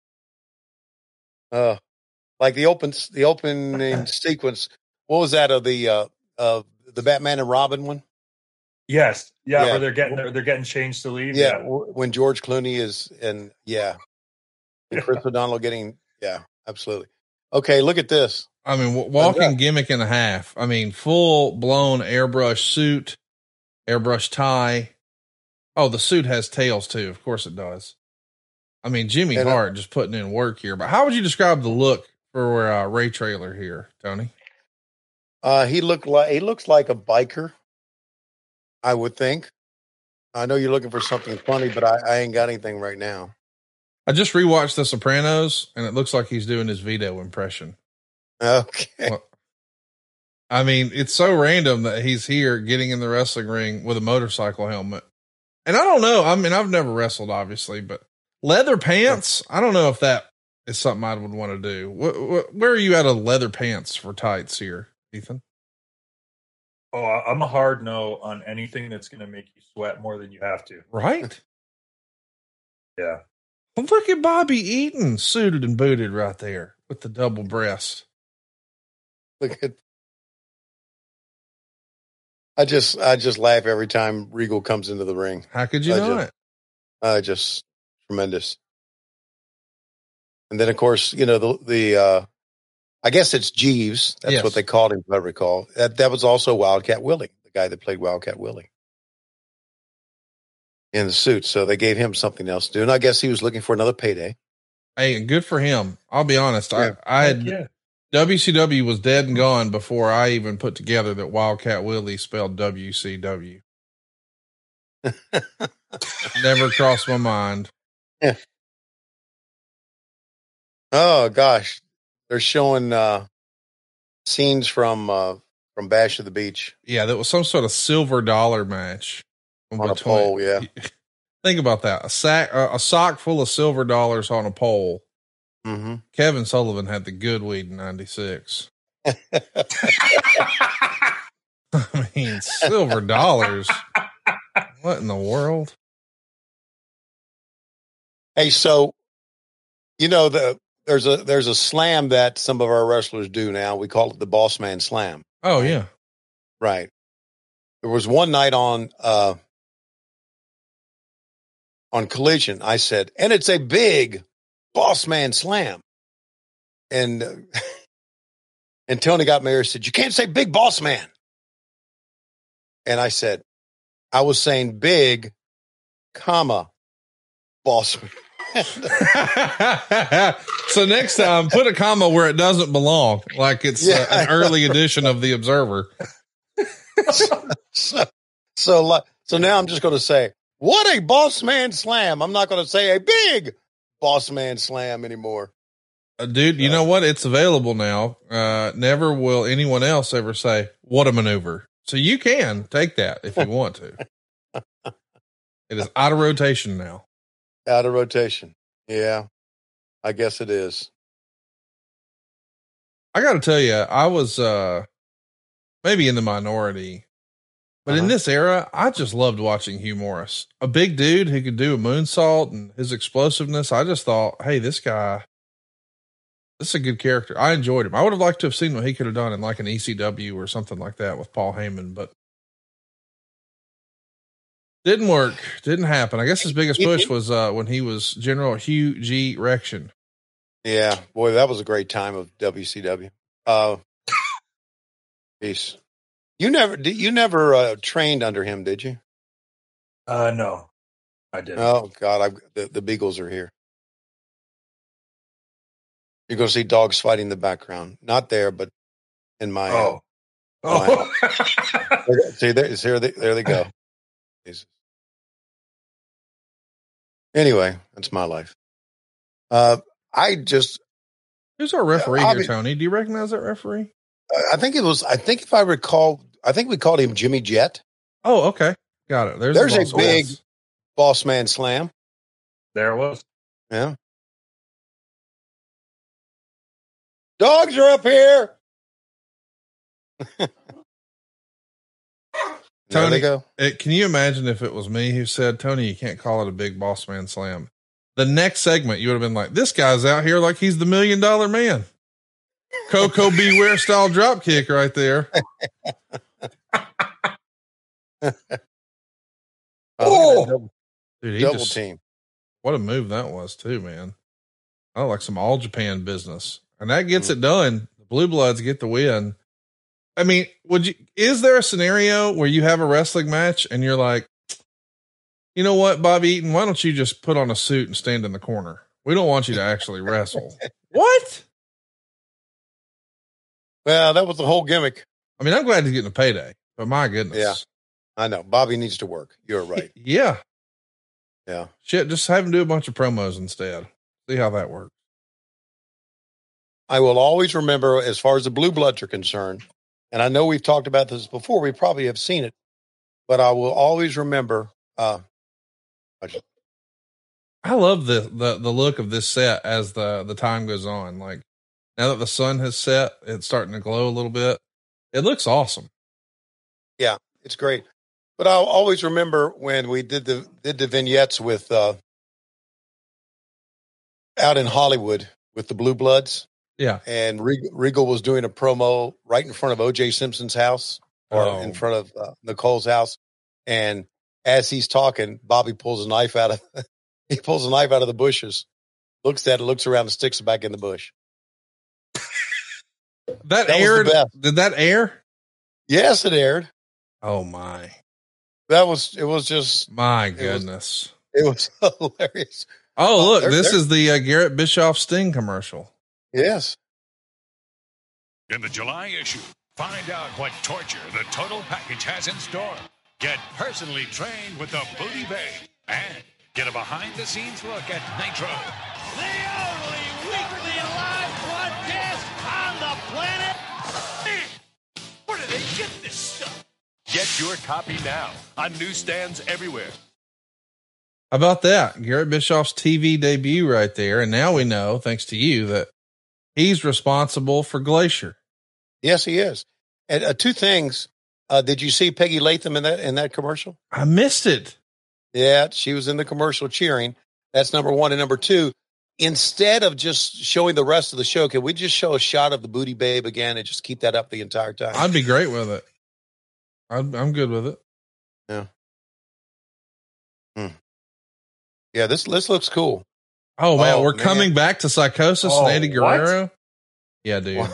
Like the opening sequence. What was that of the Batman and Robin one? Yes. Yeah. Where they're getting changed to leave. Yeah. When George Clooney is and Chris O'Donnell getting, absolutely. Okay. Look at this. I mean, walking gimmick and a half. I mean, full blown airbrush suit, airbrush tie. Oh, the suit has tails too. Of course it does. I mean, Jimmy Hart just putting in work here, but how would you describe the look for Ray Traylor here, Tony? He looks like a biker, I would think. I know you're looking for something funny, but I ain't got anything right now. I just rewatched The Sopranos and it looks like he's doing his Vito impression. Okay. Well, I mean, it's so random that he's here getting in the wrestling ring with a motorcycle helmet. And I don't know. I mean, I've never wrestled, obviously, but leather pants, I don't know if that is something I would want to do. Where are you out of leather pants for tights here, Ethan? Oh, I'm a hard no on anything that's going to make you sweat more than you have to. Right? Yeah. Well, look at Bobby Eaton suited and booted right there with the double breast. Look at. I just laugh every time Regal comes into the ring. How could you not? Just tremendous. And then, of course, you know, the I guess it's Jeeves. That's what they called him, if I recall. That was also Wildcat Willie, the guy that played Wildcat Willie in the suit. So they gave him something else to do. And I guess he was looking for another payday. Hey, good for him. I'll be honest. I had WCW was dead and gone before I even put together that Wildcat Willie spelled WCW. Never crossed my mind. Yeah. Oh gosh. They're showing scenes from Bash of the Beach. Yeah, that was some sort of silver dollar match on a pole. Yeah, think about that. A sock full of silver dollars on a pole. Mm-hmm. Kevin Sullivan had the good weed in '96. I mean, silver dollars. What in the world? Hey, so you know there's a slam that some of our wrestlers do now. We call it the Boss Man Slam. Oh yeah. Right. There was one night on Collision. I said, and it's a big Boss Man Slam. And Tony got me here and said, you can't say big boss man. And I said, I was saying big, comma, boss man. So next time, put a comma where it doesn't belong, like it's an early edition of the Observer. So now I'm just going to say, what a boss man slam. I'm not going to say a big boss man slam anymore. Dude, you know what? It's available now. Never will anyone else ever say, what a maneuver. So you can take that if you want to. It is out of rotation now. Out of rotation. Yeah, I guess it is. I got to tell you, I was maybe in the minority, but in this era, I just loved watching Hugh Morris. A big dude who could do a moonsault and his explosiveness. I just thought, hey, this is a good character. I enjoyed him. I would have liked to have seen what he could have done in like an ECW or something like that with Paul Heyman, but didn't work. Didn't happen. I guess his biggest push was when he was General Hugh G. Rection. Yeah, boy, that was a great time of WCW. Peace. You never trained under him, did you? No, I didn't. Oh God, the Beagles are here. You're going to see dogs fighting in the background. Not there, but in my. Oh. See, there they go. Jesus. Anyway, that's my life. Who's our referee here, Tony? Do you recognize that referee? I think if I recall, I think we called him Jimmy Jet. Oh, okay. Got it. There's a big boss man slam. There it was. Yeah. Dogs are up here. There they go. Can you imagine if it was me who said, Tony, you can't call it a big boss man slam? The next segment, you would have been like, this guy's out here like he's the $1 million man. Coco Beware style drop kick right there. Oh, dude, double team. What a move that was too, man. I like some All Japan business, and that gets it done. The Blue Bloods get the win. I mean, is there a scenario where you have a wrestling match and you're like, you know what, Bobby Eaton, why don't you just put on a suit and stand in the corner? We don't want you to actually wrestle. What? Well, that was the whole gimmick. I mean, I'm glad he's getting a payday, but my goodness. Yeah, I know. Bobby needs to work. You're right. Yeah. Yeah. Shit, just have him do a bunch of promos instead. See how that works. I will always remember, as far as the Blue Bloods are concerned, and I know we've talked about this before, we probably have seen it, but I will always remember. I love the look of this set as the time goes on. Like, now that the sun has set, it's starting to glow a little bit. It looks awesome. Yeah, it's great. But I'll always remember when we did the vignettes with out in Hollywood with the Blue Bloods. Yeah. And Regal was doing a promo right in front of O.J. Simpson's house or in front of Nicole's house. And as he's talking, Bobby pulls a knife out of the bushes, looks at it, looks around and sticks it back in the bush. That aired. Did that air? Yes, it aired. Oh my. It was just my goodness. It was hilarious. Oh, look, this is the Garrett Bischoff Sting commercial. Yes. In the July issue, find out what torture the total package has in store. Get personally trained with the Booty Bay and get a behind-the-scenes look at Nitro. The only weekly live broadcast on the planet. Where do they get this stuff? Get your copy now on newsstands everywhere. How about that? Garrett Bischoff's TV debut right there. And now we know, thanks to you, that he's responsible for Glacier. Yes, he is. And two things. Did you see Peggy Latham in that commercial? I missed it. Yeah, she was in the commercial cheering. That's number one. And number two, instead of just showing the rest of the show, can we just show a shot of the Booty Babe again and just keep that up the entire time? I'd be great with it. I'm good with it. Yeah. Yeah, this looks cool. Oh man, we're coming back to Psychosis and Eddie Guerrero. What? Yeah, dude.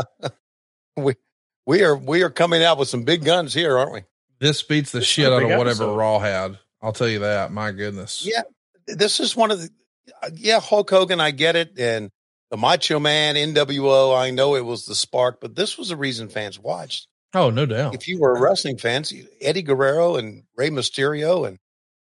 we are coming out with some big guns here, aren't we? This beats the shit out of whatever Raw had. I'll tell you that. My goodness. Yeah, this is one of the. Hulk Hogan, I get it, and the Macho Man, NWO. I know it was the spark, but this was the reason fans watched. Oh, no doubt. If you were a wrestling fan, Eddie Guerrero and Rey Mysterio and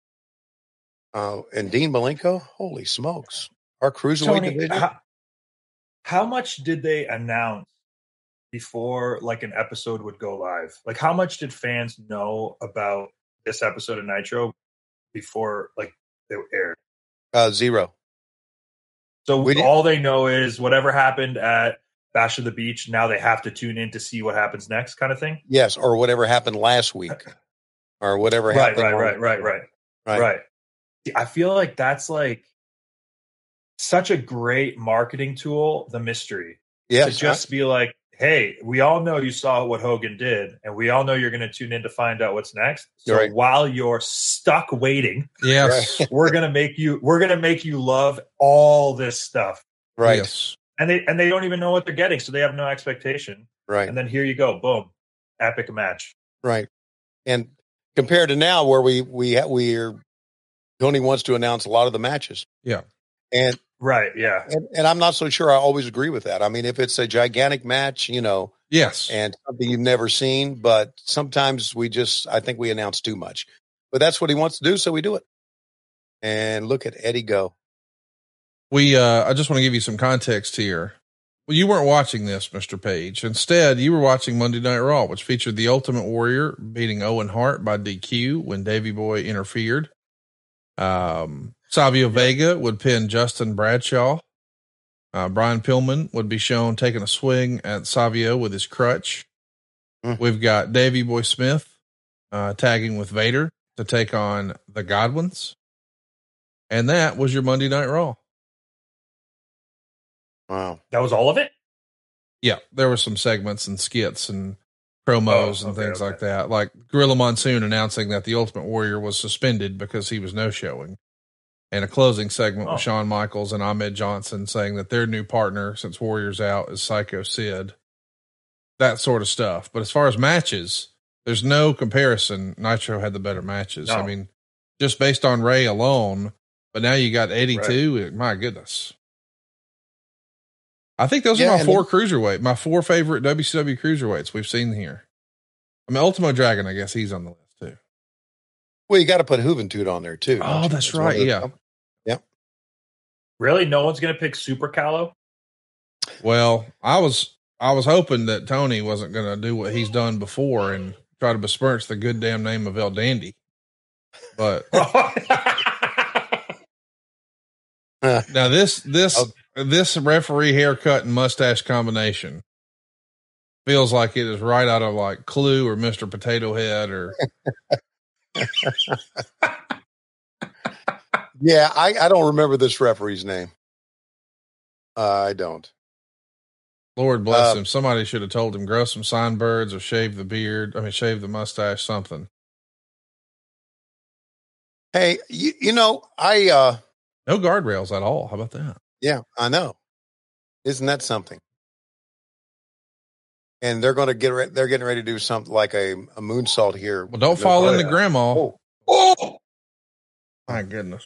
Dean Malenko, holy smokes. Our cruiserweight division. How much did they announce before like an episode would go live? Like how much did fans know about this episode of Nitro before like they aired? Zero. So all they know is whatever happened at Bash of the Beach, now they have to tune in to see what happens next kind of thing? Yes, or whatever happened last week. Or whatever happened. Right. I feel like that's like such a great marketing tool, the mystery. Yes. To just be like, hey, we all know you saw what Hogan did, and we all know you're going to tune in to find out what's next. So while you're stuck waiting, yes, we're going to make you love all this stuff. Right. Yes. And they don't even know what they're getting, so they have no expectation. Right. And then here you go, boom, epic match. Right. And compared to now, where we are, Tony wants to announce a lot of the matches. Yeah. And right, yeah. And I'm not so sure I always agree with that. I mean, if it's a gigantic match, yes, and something you've never seen, but sometimes I think we announce too much. But that's what he wants to do, so we do it. And look at Eddie go. I just want to give you some context here. Well, you weren't watching this, Mr. Page. Instead, you were watching Monday Night Raw, which featured the Ultimate Warrior beating Owen Hart by DQ when Davey Boy interfered. Savio Vega would pin Justin Bradshaw. Brian Pillman would be shown taking a swing at Savio with his crutch. We've got Davey Boy Smith tagging with Vader to take on the Godwins. And that was your Monday Night Raw. Wow. That was all of it? Yeah. There were some segments and skits and promos and things like that. Like Gorilla Monsoon announcing that the Ultimate Warrior was suspended because he was no-showing. And a closing segment with Shawn Michaels and Ahmed Johnson saying that their new partner since Warrior's out is Psycho Sid. That sort of stuff. But as far as matches, there's no comparison. Nitro had the better matches. No. I mean, just based on Ray alone, but now you got Eddie too. My goodness. I think those are my four favorite WCW cruiserweights we've seen here. I mean, Ultimo Dragon, I guess he's on the list too. Well, you got to put Juventud on there too. Oh, that's right. Yeah. Yep. Really? No one's going to pick Super Callow? Well, I was hoping that Tony wasn't going to do what he's done before and try to besmirch the good damn name of El Dandy. But now this referee haircut and mustache combination feels like it is right out of like Clue or Mr. Potato Head or. Yeah, I don't remember this referee's name. I don't. Lord bless him. Somebody should have told him grow some signbirds or shave the beard. I mean, shave the mustache, something. Hey, no guardrails at all. How about that? Yeah, I know. Isn't that something? And they're going to they're getting ready to do something like a moonsault here. Well, don't fall into grandma. Oh, my goodness.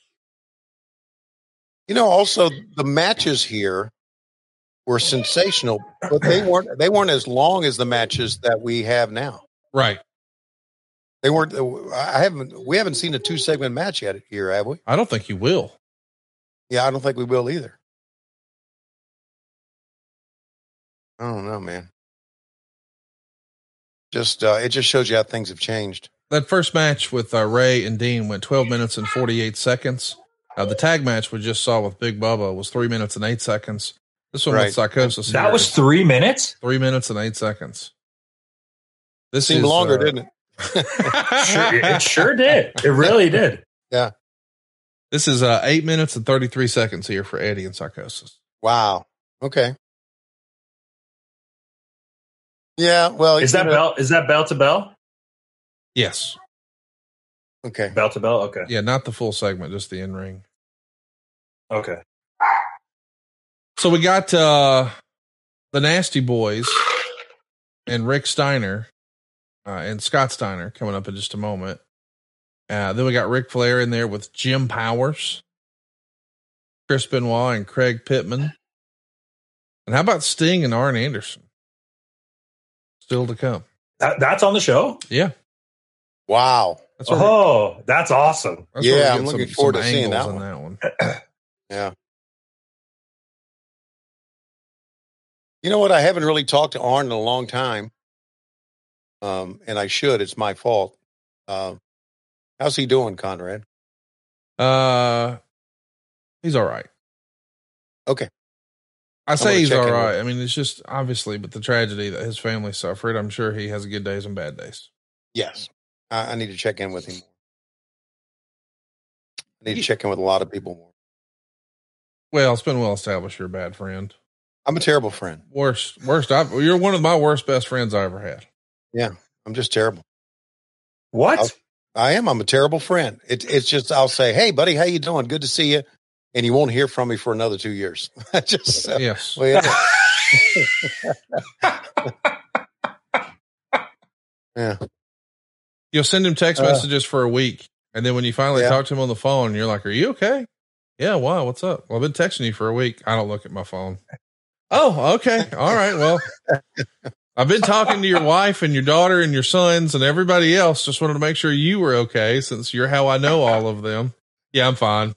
Also the matches here were sensational, but they weren't as long as the matches that we have now. Right. They weren't. We haven't seen a 2-segment match yet here, have we? I don't think you will. Yeah, I don't think we will either. I don't know, man. It just shows you how things have changed. That first match with Ray and Dean went 12 minutes and 48 seconds. The tag match we just saw with Big Bubba was 3 minutes and 8 seconds. This one with Psychosis. That was 3 minutes? 3 minutes and 8 seconds. This seemed longer, didn't it? It sure did. It really did. Yeah. This is 8 minutes and 33 seconds here for Eddie and Psychosis. Wow. Okay. Yeah. Well, is that bell to bell? Yes. Okay. Bell to bell. Okay. Yeah. Not the full segment, just the in ring. Okay. So we got, the Nasty Boys and Rick Steiner, and Scott Steiner coming up in just a moment. Then we got Ric Flair in there with Jim Powers, Chris Benoit, and Craig Pittman. And how about Sting and Arn Anderson? Still to come. That's on the show? Yeah. Wow. That's awesome. Yeah, I'm looking forward to seeing that one. Yeah. You know what? I haven't really talked to Arn in a long time. And I should. It's my fault. How's he doing, Conrad? He's all right. Okay. I say he's all right. I mean, it's just obviously, but the tragedy that his family suffered, I'm sure he has good days and bad days. Yes. I need to check in with him. I need to check in with a lot of people more. Well, it's been well established you're a bad friend. I'm a terrible friend. Worst. You're one of my worst best friends I ever had. Yeah. I'm just terrible. What? I am. I'm a terrible friend. It's just, I'll say, hey buddy, how you doing? Good to see you. And you won't hear from me for another 2 years. Just, yes. Yeah. You'll send him text messages for a week. And then when you finally talk to him on the phone, you're like, are you okay? Yeah, wow, what's up? Well, I've been texting you for a week. I don't look at my phone. Oh, okay. All right. Well, I've been talking to your wife and your daughter and your sons and everybody else. Just wanted to make sure you were okay since you're how I know all of them. Yeah, I'm fine.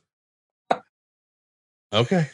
Okay.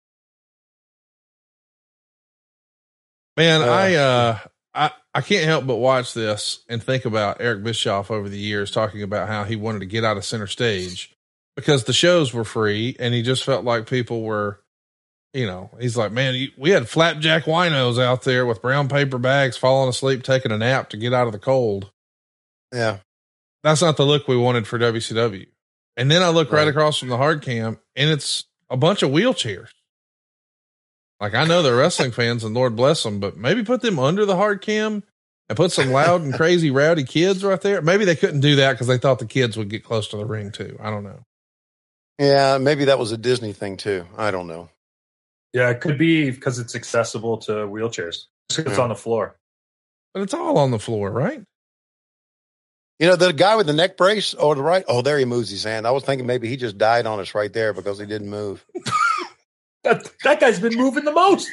Man, I can't help but watch this and think about Eric Bischoff over the years talking about how he wanted to get out of center stage because the shows were free and he just felt like people were, he's like, man, we had flapjack winos out there with brown paper bags, falling asleep, taking a nap to get out of the cold. Yeah. That's not the look we wanted for WCW. And then I look right across from the hard cam and it's a bunch of wheelchairs. Like I know they're wrestling fans and Lord bless them, but maybe put them under the hard cam and put some loud and crazy rowdy kids right there. Maybe they couldn't do that because they thought the kids would get close to the ring too. I don't know. Yeah, maybe that was a Disney thing too. I don't know. Yeah, it could be because it's accessible to wheelchairs. It's on the floor. But it's all on the floor, right? The guy with the neck brace over the right. Oh, there he moves his hand. I was thinking maybe he just died on us right there because he didn't move. That guy's been moving the most.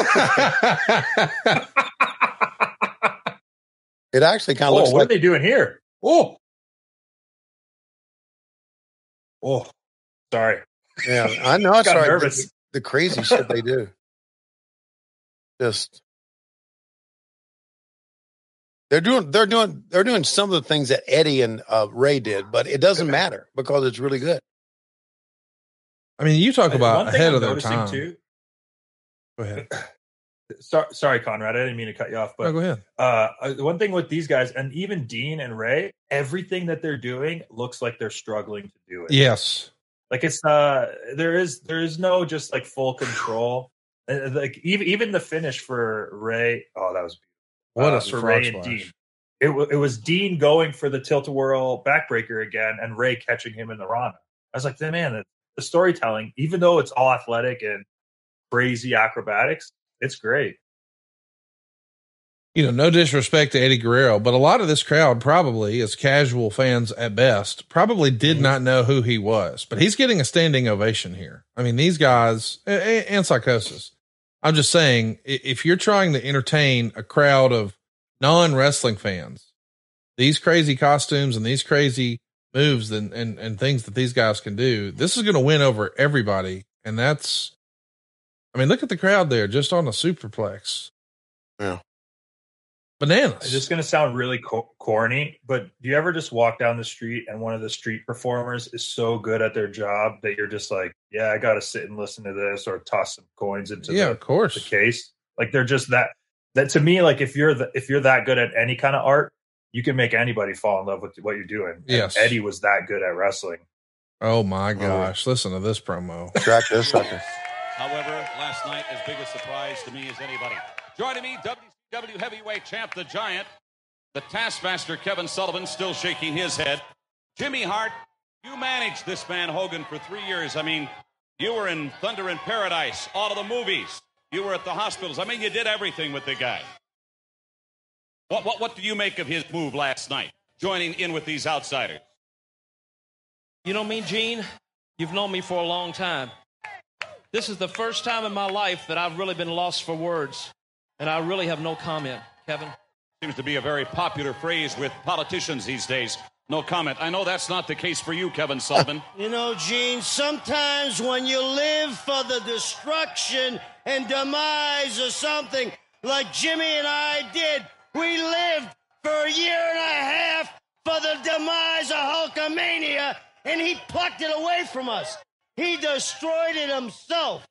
It actually kind of looks what like. What are they doing here? Oh, sorry. Yeah, I know. I got nervous. The crazy shit they do. Just they're doing some of the things that Eddie and Ray did, but it doesn't matter because it's really good. I mean, you talk about ahead of their time. Too, go ahead. Sorry, Conrad. I didn't mean to cut you off, but no, go ahead. One thing with these guys, and even Dean and Ray, everything that they're doing looks like they're struggling to do it. Yes, like it's there is no just like full control. Like even the finish for Ray. Oh, that was beautiful. What a for Ray and Dean. It was Dean going for the tilt-a-whirl backbreaker again, and Ray catching him in the Rana. I was like, man, the storytelling, even though it's all athletic and crazy acrobatics, it's great. No disrespect to Eddie Guerrero, but a lot of this crowd probably, as casual fans at best, probably did not know who he was, but he's getting a standing ovation here. I mean, these guys and Psychosis. I'm just saying, if you're trying to entertain a crowd of non-wrestling fans, these crazy costumes and these crazy moves and things that these guys can do, this is going to win over everybody. And that's, I mean, look at the crowd there just on the superplex. Yeah. Bananas. It's just going to sound really corny, but do you ever just walk down the street and one of the street performers is so good at their job that you're just like, yeah, I got to sit and listen to this or toss some coins into of course. the case. Like they're just that to me, like if you're that good at any kind of art, you can make anybody fall in love with what you're doing. Yes. And Eddie was that good at wrestling. Oh my gosh. Listen to this promo. Track this sucker. However, last night, as big a surprise to me as anybody. Joining me, WCW Heavyweight Champ, the Giant, the Taskmaster, Kevin Sullivan, still shaking his head. Jimmy Hart, you managed this man, Hogan, for 3 years. I mean, you were in Thunder in Paradise, all of the movies. You were at the hospitals. I mean, you did everything with the guy. What do you make of his move last night, joining in with these outsiders? You know me, Gene? You've known me for a long time. This is the first time in my life that I've really been lost for words, and I really have no comment. Kevin? Seems to be a very popular phrase with politicians these days. No comment. I know that's not the case for you, Kevin Sullivan. Gene, sometimes when you live for the destruction and demise of something like Jimmy and I did, we lived for a year and a half for the demise of Hulkamania, and he plucked it away from us. He destroyed it himself.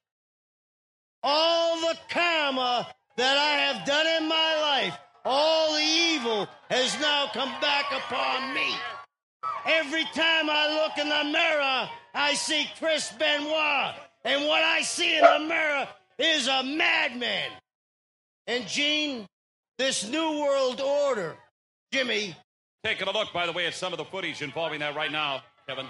All the karma that I have done in my life, all the evil has now come back upon me. Every time I look in the mirror, I see Chris Benoit, and what I see in the mirror is a madman. And Gene, this new world order, Jimmy. Taking a look, by the way, at some of the footage involving that right now, Kevin.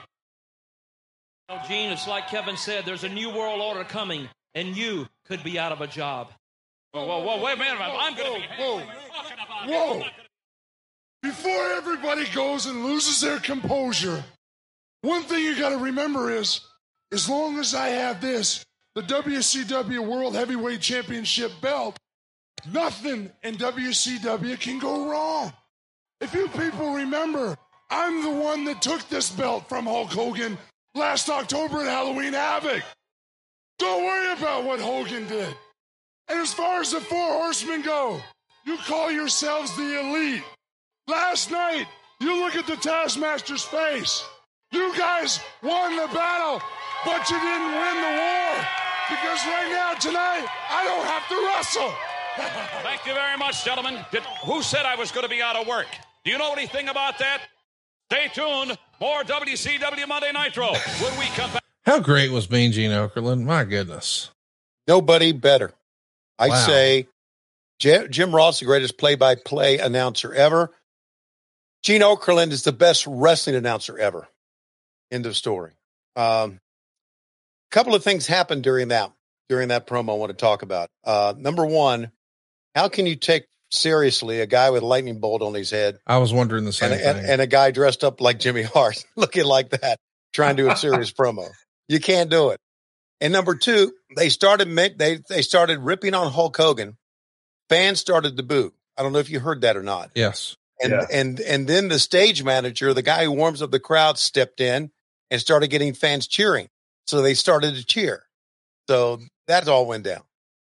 Oh, Gene, it's like Kevin said, there's a new world order coming, and you could be out of a job. Whoa, wait a minute. I'm going to be... Whoa. Before everybody goes and loses their composure, one thing you got to remember is as long as I have this, the WCW World Heavyweight Championship belt, nothing in WCW can go wrong. If you people remember, I'm the one that took this belt from Hulk Hogan last October at Halloween Havoc. Don't worry about what Hogan did. And as far as the Four Horsemen go, you call yourselves the Elite. Last night, you look at the Taskmaster's face. You guys won the battle, but you didn't win the war. Because right now, tonight, I don't have to wrestle. Thank you very much, gentlemen. Who said I was going to be out of work? Do you know anything about that? Stay tuned. More WCW Monday Nitro when we come back. How great was Mean Gene Okerlund? My goodness. Nobody better. I'd say Jim Ross, the greatest play-by-play announcer ever. Gene Okerlund is the best wrestling announcer ever. End of story. Couple of things happened during that promo I want to talk about. Number one, how can you take seriously a guy with a lightning bolt on his head? I was wondering the same thing. And a guy dressed up like Jimmy Hart, looking like that, trying to do a serious promo. You can't do it. And number two, they started ripping on Hulk Hogan. Fans started to boo. I don't know if you heard that or not. Yes. And then the stage manager, the guy who warms up the crowd, stepped in and started getting fans cheering. So they started to cheer. So that all went down.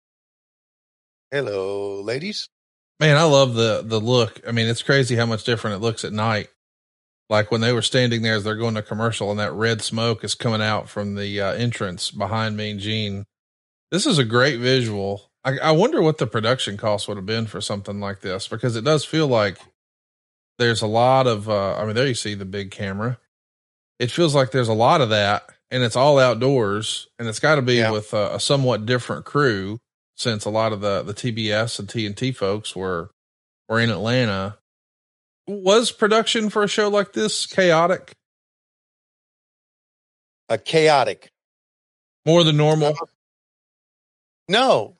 Hello, ladies. Man, I love the look. I mean, it's crazy how much different it looks at night. Like when they were standing there as they're going to commercial and that red smoke is coming out from the entrance behind Mean Gene. This is a great visual. I wonder what the production cost would have been for something like this, because it does feel like there's a lot of, there you see the big camera. It feels like there's a lot of that, and it's all outdoors, and it's got to be with a somewhat different crew, since a lot of the TBS and TNT folks were in Atlanta. Was production for a show like this chaotic? Chaotic. More than normal? No.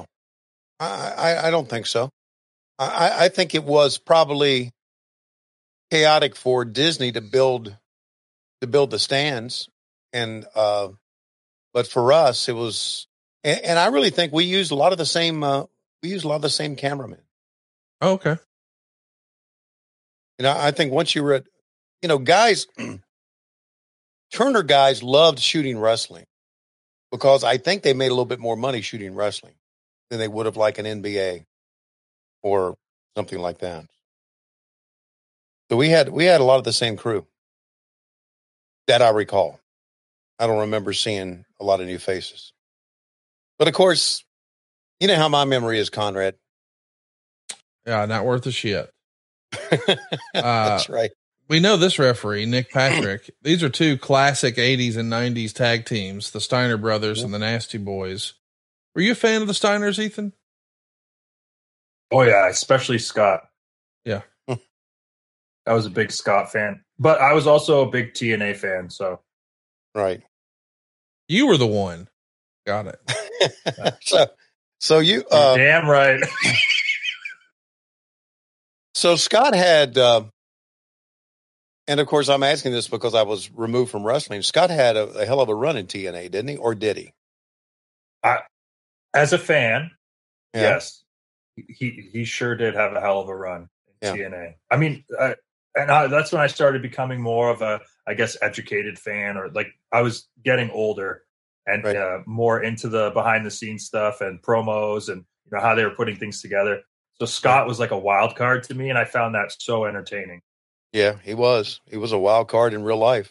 I don't think so. I think it was probably chaotic for Disney to build the stands, and but for us it was, and I really think we used a lot of the same cameramen. Oh, okay. I think once you read, guys, Turner guys loved shooting wrestling because I think they made a little bit more money shooting wrestling than they would have like an NBA or something like that. So we had a lot of the same crew that I recall. I don't remember seeing a lot of new faces, but of course, you know how my memory is, Conrad. Yeah, not worth a shit. That's right. We know this referee, Nick Patrick. These are two classic 80s and 90s tag teams, the Steiner brothers and the Nasty Boys. Were you a fan of the Steiners, Ethan? Oh yeah, especially Scott. Yeah. I was a big Scott fan, but I was also a big TNA fan. So, right. You were the one. Got it. so you, you're damn right. So Scott had, and of course I'm asking this because I was removed from wrestling. Scott had a hell of a run in TNA, didn't he? Or did he? As a fan, yes, he sure did have a hell of a run in TNA. I mean, that's when I started becoming more of a, I guess, educated fan, or like I was getting older and more into the behind the scenes stuff and promos and how they were putting things together. So Scott was like a wild card to me, and I found that so entertaining. Yeah, he was. He was a wild card in real life.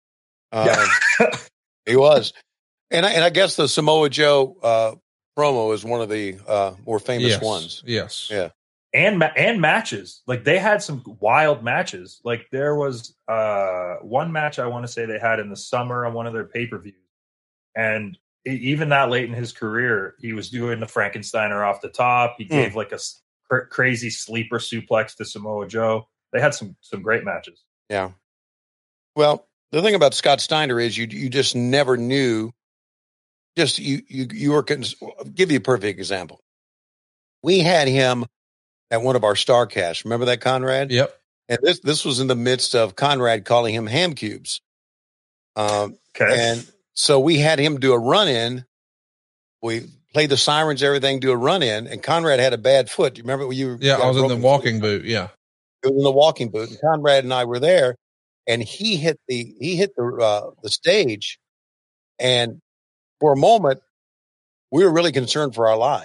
He was. And I guess the Samoa Joe promo is one of the more famous ones. Yes. Yeah. And matches. Like they had some wild matches. Like there was one match I want to say they had in the summer on one of their pay-per-views. And even that late in his career, he was doing the Frankensteiner off the top. He gave like a crazy sleeper suplex to Samoa Joe. They had some great matches. Yeah. Well, the thing about Scott Steiner is you just never knew. Just you were, I'll give you a perfect example. We had him at one of our Starcasts. Remember that, Conrad? Yep. And this was in the midst of Conrad calling him ham cubes. Okay. So we had him do a run-in. We played the sirens, everything, do a run-in, and Conrad had a bad foot. Do you remember when you? Yeah, I was in the walking boot. Yeah, it was in the walking boot, and Conrad and I were there, and he hit the stage, and for a moment, we were really concerned for our life.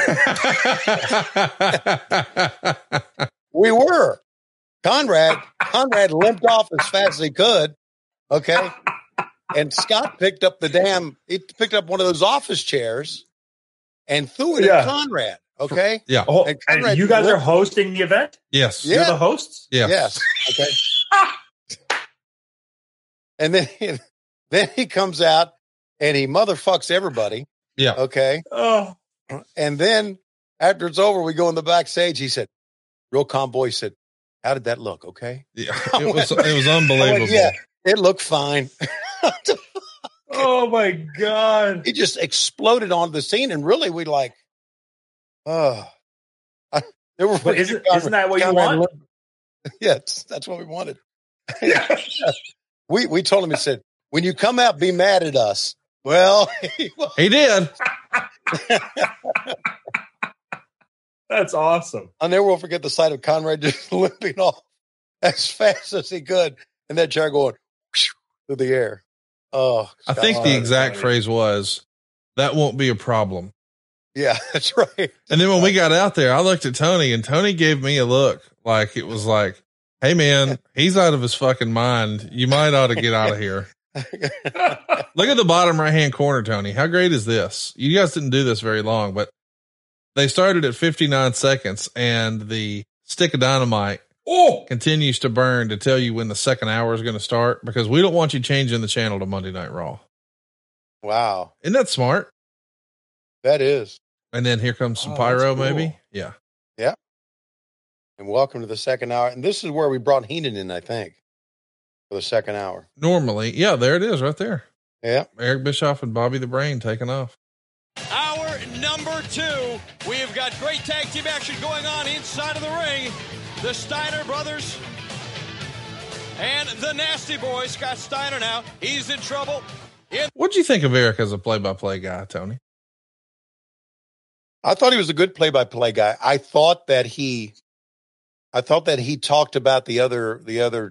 We were. Conrad limped off as fast as he could. Okay. And Scott picked up one of those office chairs and threw it at Conrad. Okay. Yeah. Oh, and you guys are hosting the event? Yes. You're the hosts? Yeah. Yes. Okay. And then he comes out and he motherfucks everybody. Yeah. Okay. Oh. And then after it's over, we go in the backstage. He said, real calm voice said, how did that look? Okay. Yeah. It was unbelievable. Went, yeah. It looked fine. Oh my God. He just exploded onto the scene. And really we like, isn't that what you want? Yes, that's what we wanted. We told him, he said, when you come out, be mad at us. Well, he did. That's awesome. I'll never will forget the sight of Conrad just limping off as fast as he could, and that chair going through the air. Oh, I think the exact phrase was, "That won't be a problem." Yeah, that's right. And then when we got out there, I looked at Tony, and Tony gave me a look like it was like, "Hey, man, he's out of his fucking mind. You might ought to get out of here." Look at the bottom right-hand corner, Tony. How great is this? You guys didn't do this very long, but they started at 59 seconds, and the stick of dynamite continues to burn to tell you when the second hour is going to start, because we don't want you changing the channel to Monday Night Raw. Wow. Isn't that smart? That is. And then here comes some pyro, cool. Maybe. Yeah. Yeah. And welcome to the second hour. And this is where we brought Heenan in, I think, for the second hour. Normally. Yeah, there it is right there. Yeah. Eric Bischoff and Bobby the Brain taking off. Hour number 2. We've got great tag team action going on inside of the ring. The Steiner brothers and the Nasty Boy, Scott Steiner now. He's in trouble. What'd you think of Eric as a play-by-play guy, Tony? I thought he was a good play-by-play guy. I thought that he talked about the other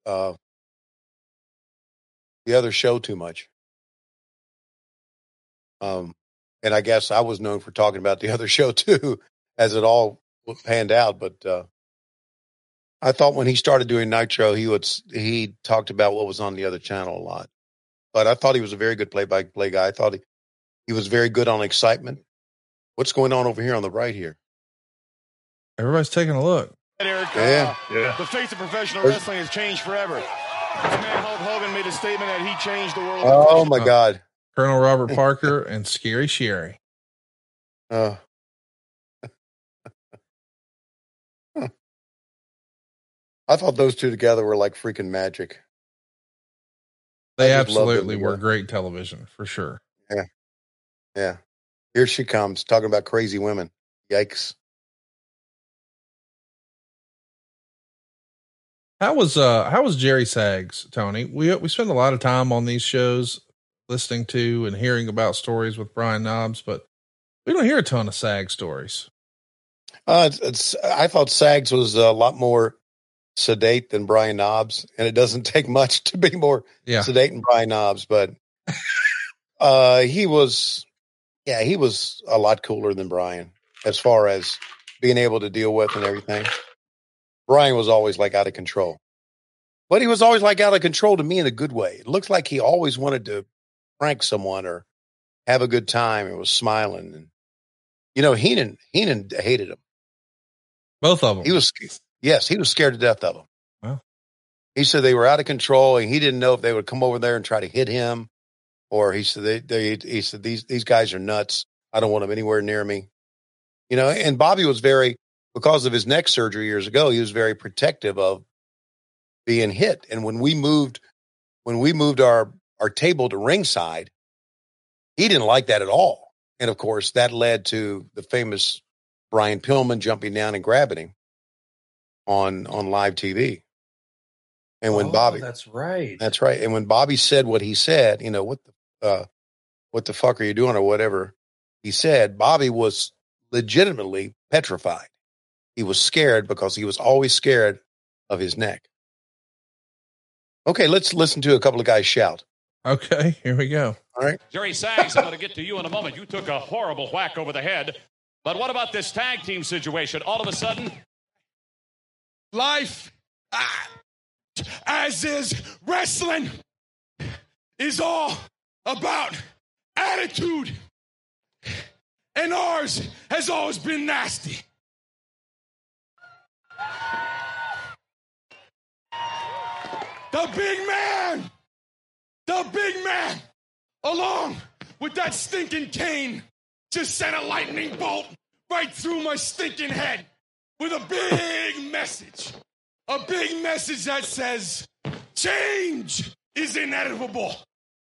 show too much. And I guess I was known for talking about the other show too, as it all panned out. But I thought when he started doing Nitro, he talked about what was on the other channel a lot. But I thought he was a very good play-by-play guy. I thought he was very good on excitement. What's going on over here on the right here? Everybody's taking a look. Eric, yeah. The face of professional wrestling has changed forever. This man Hulk Hogan made a statement that he changed the world. Oh my God. Colonel Robert Parker and Scary Sherry. I thought those two together were like freaking magic. They absolutely were great television for sure. Yeah. Yeah. Here she comes talking about crazy women. Yikes. How was Jerry Sags, Tony? We spend a lot of time on these shows listening to and hearing about stories with Brian Knobbs, but we don't hear a ton of Sags stories. I thought Sags was a lot more sedate than Brian Knobbs, and it doesn't take much to be more sedate than Brian Knobbs, but he was a lot cooler than Brian as far as being able to deal with and everything. Brian was always like out of control, but he was always like out of control to me in a good way. It looked like he always wanted to prank someone or have a good time and was smiling. And, Heenan hated him. Both of them. He was scared to death of them. Wow. He said they were out of control and he didn't know if they would come over there and try to hit him, or he said, he said, these guys are nuts. I don't want them anywhere near me. And Bobby was because of his neck surgery years ago, he was very protective of being hit. And when we moved our table to ringside, he didn't like that at all. And of course that led to the famous Brian Pillman jumping down and grabbing him on live TV. And when Bobby, that's right. And when Bobby said what he said, what the what the fuck are you doing or whatever he said, Bobby was legitimately petrified. He was scared because he was always scared of his neck. Okay, let's listen to a couple of guys shout. Okay, here we go. All right. Jerry Sags, I'm going to get to you in a moment. You took a horrible whack over the head. But what about this tag team situation? All of a sudden, life, as is wrestling, is all about attitude. And ours has always been nasty. The big man, along with that stinking cane, just sent a lightning bolt right through my stinking head with a big message. A big message that says, change is inevitable.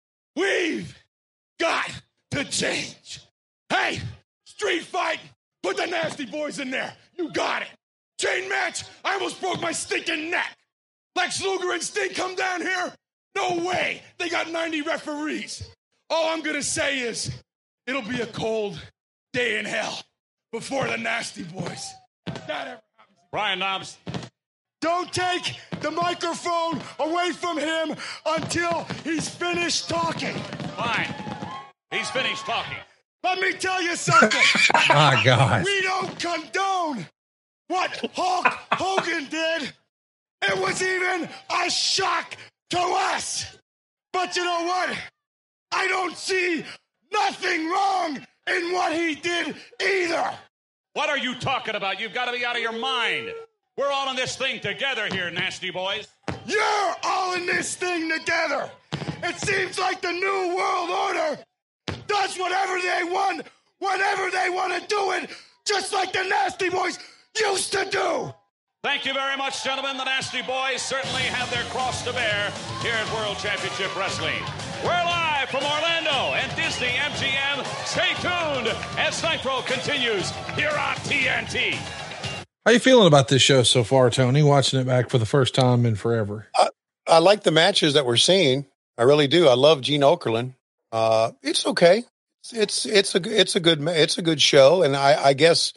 We've got to change. Hey, street fight, put the Nasty Boys in there. You got it. Chain match, I almost broke my stinking neck. Lex Luger and Sting come down here? No way. They got 90 referees. All I'm going to say is, it'll be a cold day in hell before the Nasty Boys. That ever happens. Brian Knobbs. Don't take the microphone away from him until he's finished talking. Fine. He's finished talking. Let me tell you something. My God. We don't condone what Hulk Hogan did. It was even a shock to us. But you know what? I don't see nothing wrong in what he did either. What are you talking about? You've got to be out of your mind. We're all in this thing together here, Nasty Boys. You're all in this thing together. It seems like the New World Order does whatever they want, whenever they want to do it, just like the Nasty Boys used to do. Thank you very much, gentlemen. The Nasty Boys certainly have their cross to bear here at World Championship Wrestling. We're live from Orlando and Disney MGM. Stay tuned as Nitro continues here on TNT. How you feeling about this show so far, Tony? Watching it back for the first time in forever. I like the matches that we're seeing. I really do. I love Gene Okerlund. It's okay. It's a good show, and I guess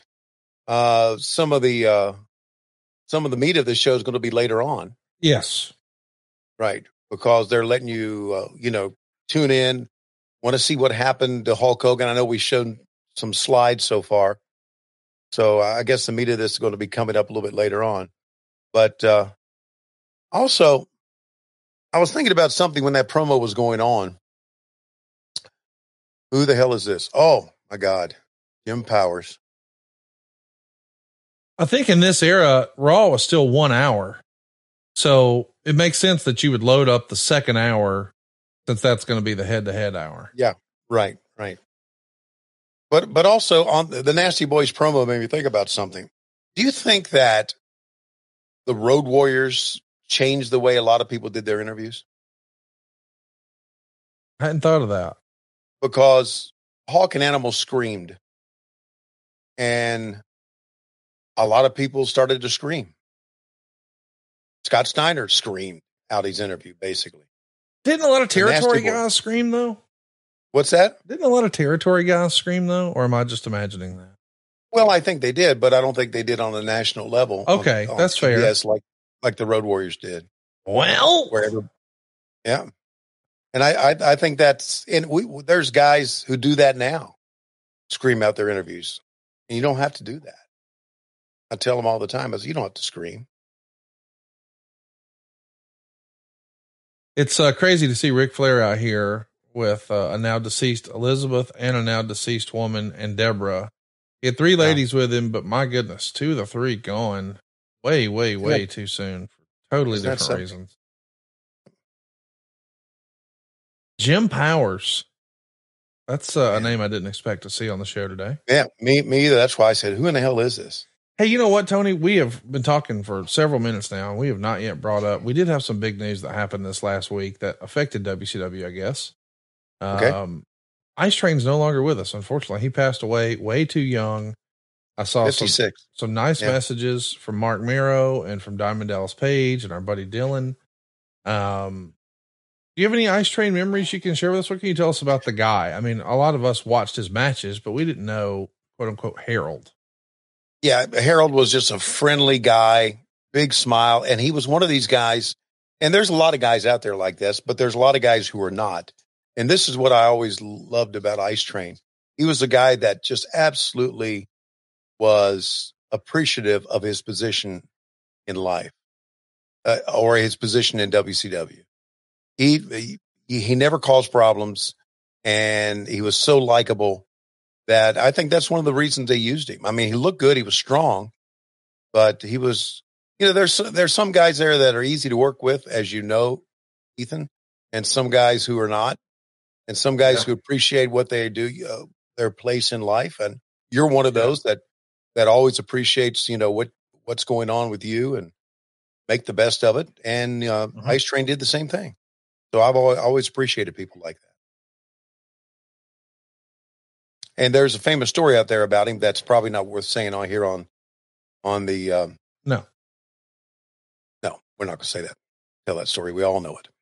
some of the meat of the show is going to be later on. Yes, right, because they're letting you tune in, want to see what happened to Hulk Hogan. I know we've shown some slides so far, so I guess the meat of this is going to be coming up a little bit later on. But also, I was thinking about something when that promo was going on. Who the hell is this? Oh, my God. Jim Powers. I think in this era, Raw was still 1 hour. So it makes sense that you would load up the second hour since that's going to be the head-to-head hour. Yeah, right. But also on the Nasty Boys promo made me think about something. Do you think that the Road Warriors changed the way a lot of people did their interviews? I hadn't thought of that. Because Hawk and Animal screamed, and a lot of people started to scream. Scott Steiner screamed out his interview, basically. Didn't a lot of territory guys scream, though? What's that? Didn't a lot of territory guys scream, though? Or am I just imagining that? Well, I think they did, but I don't think they did on the national level. Okay, that's fair. Yes, like the Road Warriors did. Well, wherever. Yeah. And I think that's, and there's guys who do that now, scream out their interviews, and you don't have to do that. I tell them all the time, you don't have to scream. It's crazy to see Ric Flair out here with a now deceased Elizabeth and a now deceased woman and Deborah. He had 3 ladies with him, but my goodness, 2 of the 3 gone way too soon for totally different reasons. Jim Powers. That's a name I didn't expect to see on the show today. Yeah, me either. That's why I said, who in the hell is this? Hey, you know what, Tony? We have been talking for several minutes now, and we have not yet brought up. We did have some big news that happened this last week that affected WCW, I guess. Okay. Ice Train's no longer with us, unfortunately. He passed away way too young. I saw 56. Some nice messages from Mark Miro and from Diamond Dallas Page and our buddy Dylan. Do you have any Ice Train memories you can share with us? What can you tell us about the guy? I mean, a lot of us watched his matches, but we didn't know, quote unquote, Harold. Yeah, Harold was just a friendly guy, big smile, and he was one of these guys. And there's a lot of guys out there like this, but there's a lot of guys who are not. And this is what I always loved about Ice Train. He was a guy that just absolutely was appreciative of his position in life, or his position in WCW. He never caused problems, and he was so likable that I think that's one of the reasons they used him. I mean, he looked good, he was strong, but he was, there's some guys there that are easy to work with, as you know, Ethan, and some guys who are not, and some guys who appreciate what they do, their place in life. And you're one of those that always appreciates, what's going on with you and make the best of it. And Ice Train did the same thing. So I've always appreciated people like that. And there's a famous story out there about him that's probably not worth saying on here on the. No, we're not going to say that. Tell that story. We all know it.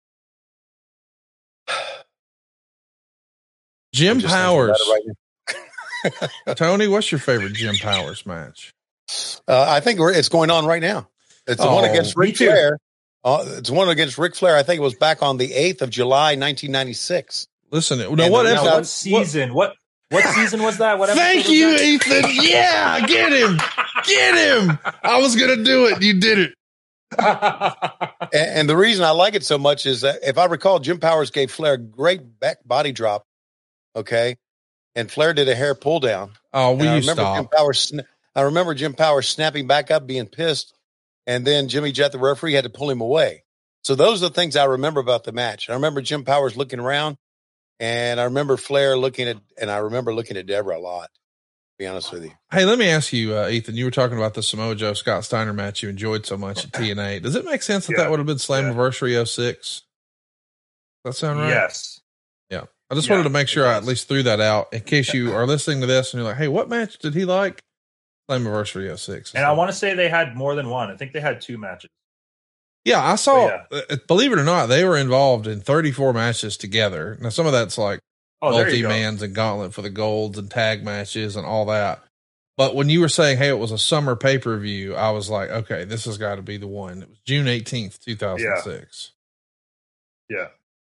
Jim Powers. Right Tony, what's your favorite Jim Powers match? I think it's going on right now. It's the one against Ric Flair. It's one against Ric Flair. I think it was back on the 8th of July, 1996. Listen, what season? What season was that? Thank you, Ethan. Yeah, get him. I was going to do it. You did it. And the reason I like it so much is that if I recall, Jim Powers gave Flair a great back body drop. Okay. And Flair did a hair pull down. Oh, will you stop? I remember Jim Powers snapping back up, being pissed. And then Jimmy Jett, the referee, had to pull him away. So those are the things I remember about the match. I remember Jim Powers looking around, and I remember Flair looking at Deborah a lot, to be honest with you. Hey, let me ask you, Ethan, you were talking about the Samoa Joe Scott Steiner match you enjoyed so much at TNA. Does it make sense that would have been Slammiversary 06? Does that sound right? Yes. Yeah. I just wanted to make sure I at least threw that out in case you are listening to this and you're like, hey, what match did he like? Slammiversary 06. And I want to say they had more than one. I think they had 2 matches. Yeah, I saw, believe it or not, they were involved in 34 matches together. Now, some of that's like multi-mans and gauntlet for the golds and tag matches and all that. But when you were saying, hey, it was a summer pay-per-view, I was like, okay, this has got to be the one. It was June 18th, 2006. Yeah.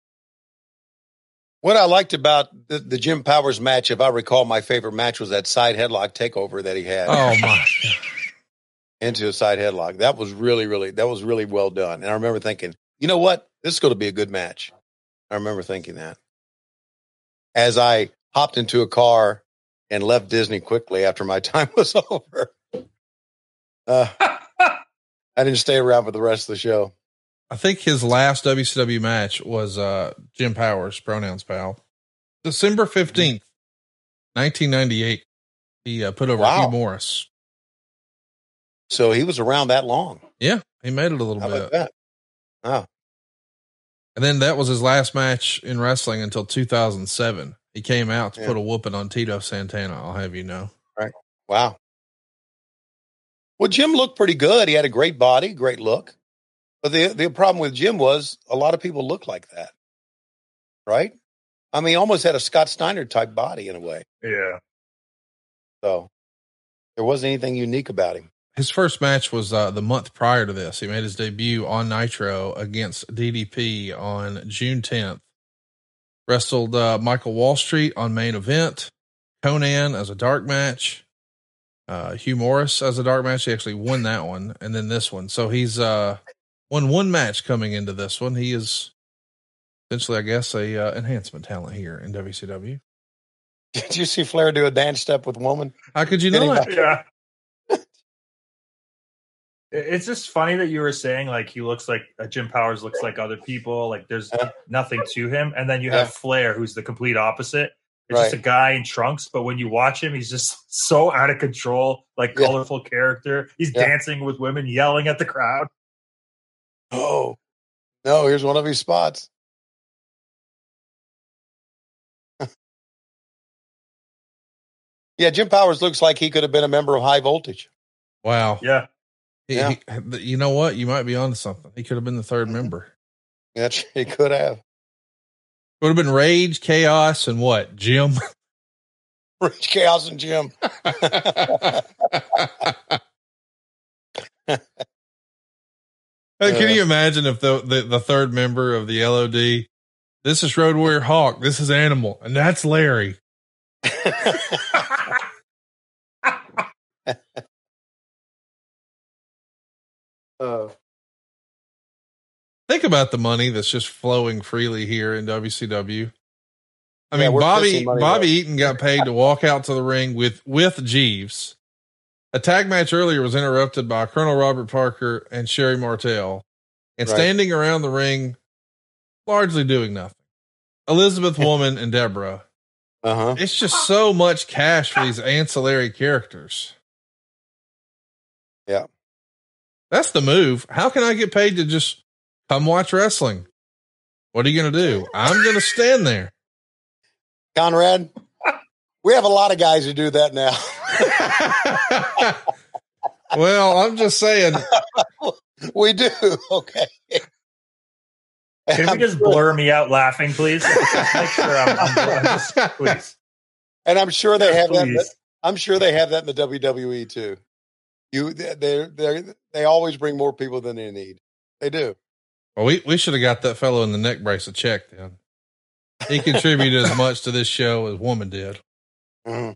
What I liked about the Jim Powers match, if I recall, my favorite match was that side headlock takeover that he had. Oh, my God. Into a side headlock. That was really well done. And I remember thinking, you know what? This is going to be a good match. I remember thinking that. As I hopped into a car and left Disney quickly after my time was over. I didn't stay around for the rest of the show. I think his last WCW match was Jim Powers, Pronouns Pal. December 15th, 1998. He put over Hugh Morris. So he was around that long. Yeah, he made it a little bit. That? Oh. And then that was his last match in wrestling until 2007. He came out to put a whooping on Tito Santana, I'll have you know. Right. Wow. Well, Jim looked pretty good. He had a great body, great look. But the problem with Jim was a lot of people look like that. Right? I mean, he almost had a Scott Steiner type body in a way. Yeah. So there wasn't anything unique about him. His first match was the month prior to this. He made his debut on Nitro against DDP on June 10th. Wrestled Michael Wall Street on main event, Conan as a dark match, Hugh Morris as a dark match. He actually won that one, and then this one. So he's won one match coming into this one. He is essentially, I guess, a enhancement talent here in WCW. Did you see Flair do a dance step with Woman? How could you not? Yeah. It's just funny that you were saying like he looks like Jim Powers looks like other people. Like there's nothing to him. And then you have Flair, who's the complete opposite. It's just a guy in trunks. But when you watch him, he's just so out of control, like colorful character. He's dancing with women, yelling at the crowd. Oh, no, here's one of his spots. Yeah, Jim Powers looks like he could have been a member of High Voltage. Wow. Yeah. He, you know what? You might be onto something. He could have been the third member. That's, he could have. Would have been Rage, Chaos, and what? Jim? Rage, Chaos, and Jim. Can you imagine if the third member of the LOD, this is Road Warrior Hawk, this is Animal, and that's Larry. Think about the money that's just flowing freely here in WCW. I mean, Bobby Eaton got paid to walk out to the ring with Jeeves. A tag match earlier was interrupted by Colonel Robert Parker and Sherry Martel, and standing around the ring, largely doing nothing. Elizabeth Woman and Deborah. It's just so much cash for these ancillary characters. Yeah. That's the move. How can I get paid to just come watch wrestling? What are you going to do? I'm going to stand there. Conrad, we have a lot of guys who do that now. Well, I'm just saying. We do. Okay. Can we just blur me out laughing, please? Make sure I'm just, please. And I'm sure they have that. I'm sure they have that in the WWE too. They always bring more people than they need. They do. Well, we should have got that fellow in the neck brace a check then. He contributed as much to this show as Woman did. Mm-hmm.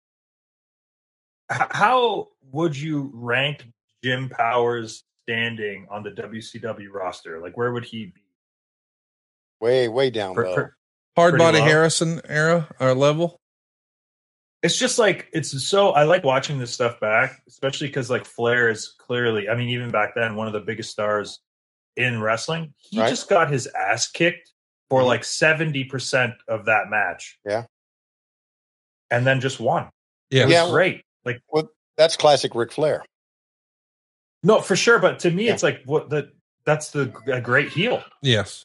How would you rank Jim Powers' standing on the WCW roster? Like, where would he be? Way down low. Hard body low. Harrison era or level. It's just like, I like watching this stuff back, especially because like Flair is clearly, I mean, even back then, one of the biggest stars in wrestling. He just got his ass kicked for like 70% of that match. Yeah. And then just won. Yeah. It was great. Like, that's classic Ric Flair. No, for sure. But to me, it's like that's a great heel. Yes.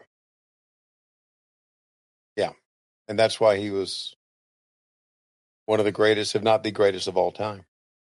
Yeah. And that's why he was one of the greatest, if not the greatest of all time.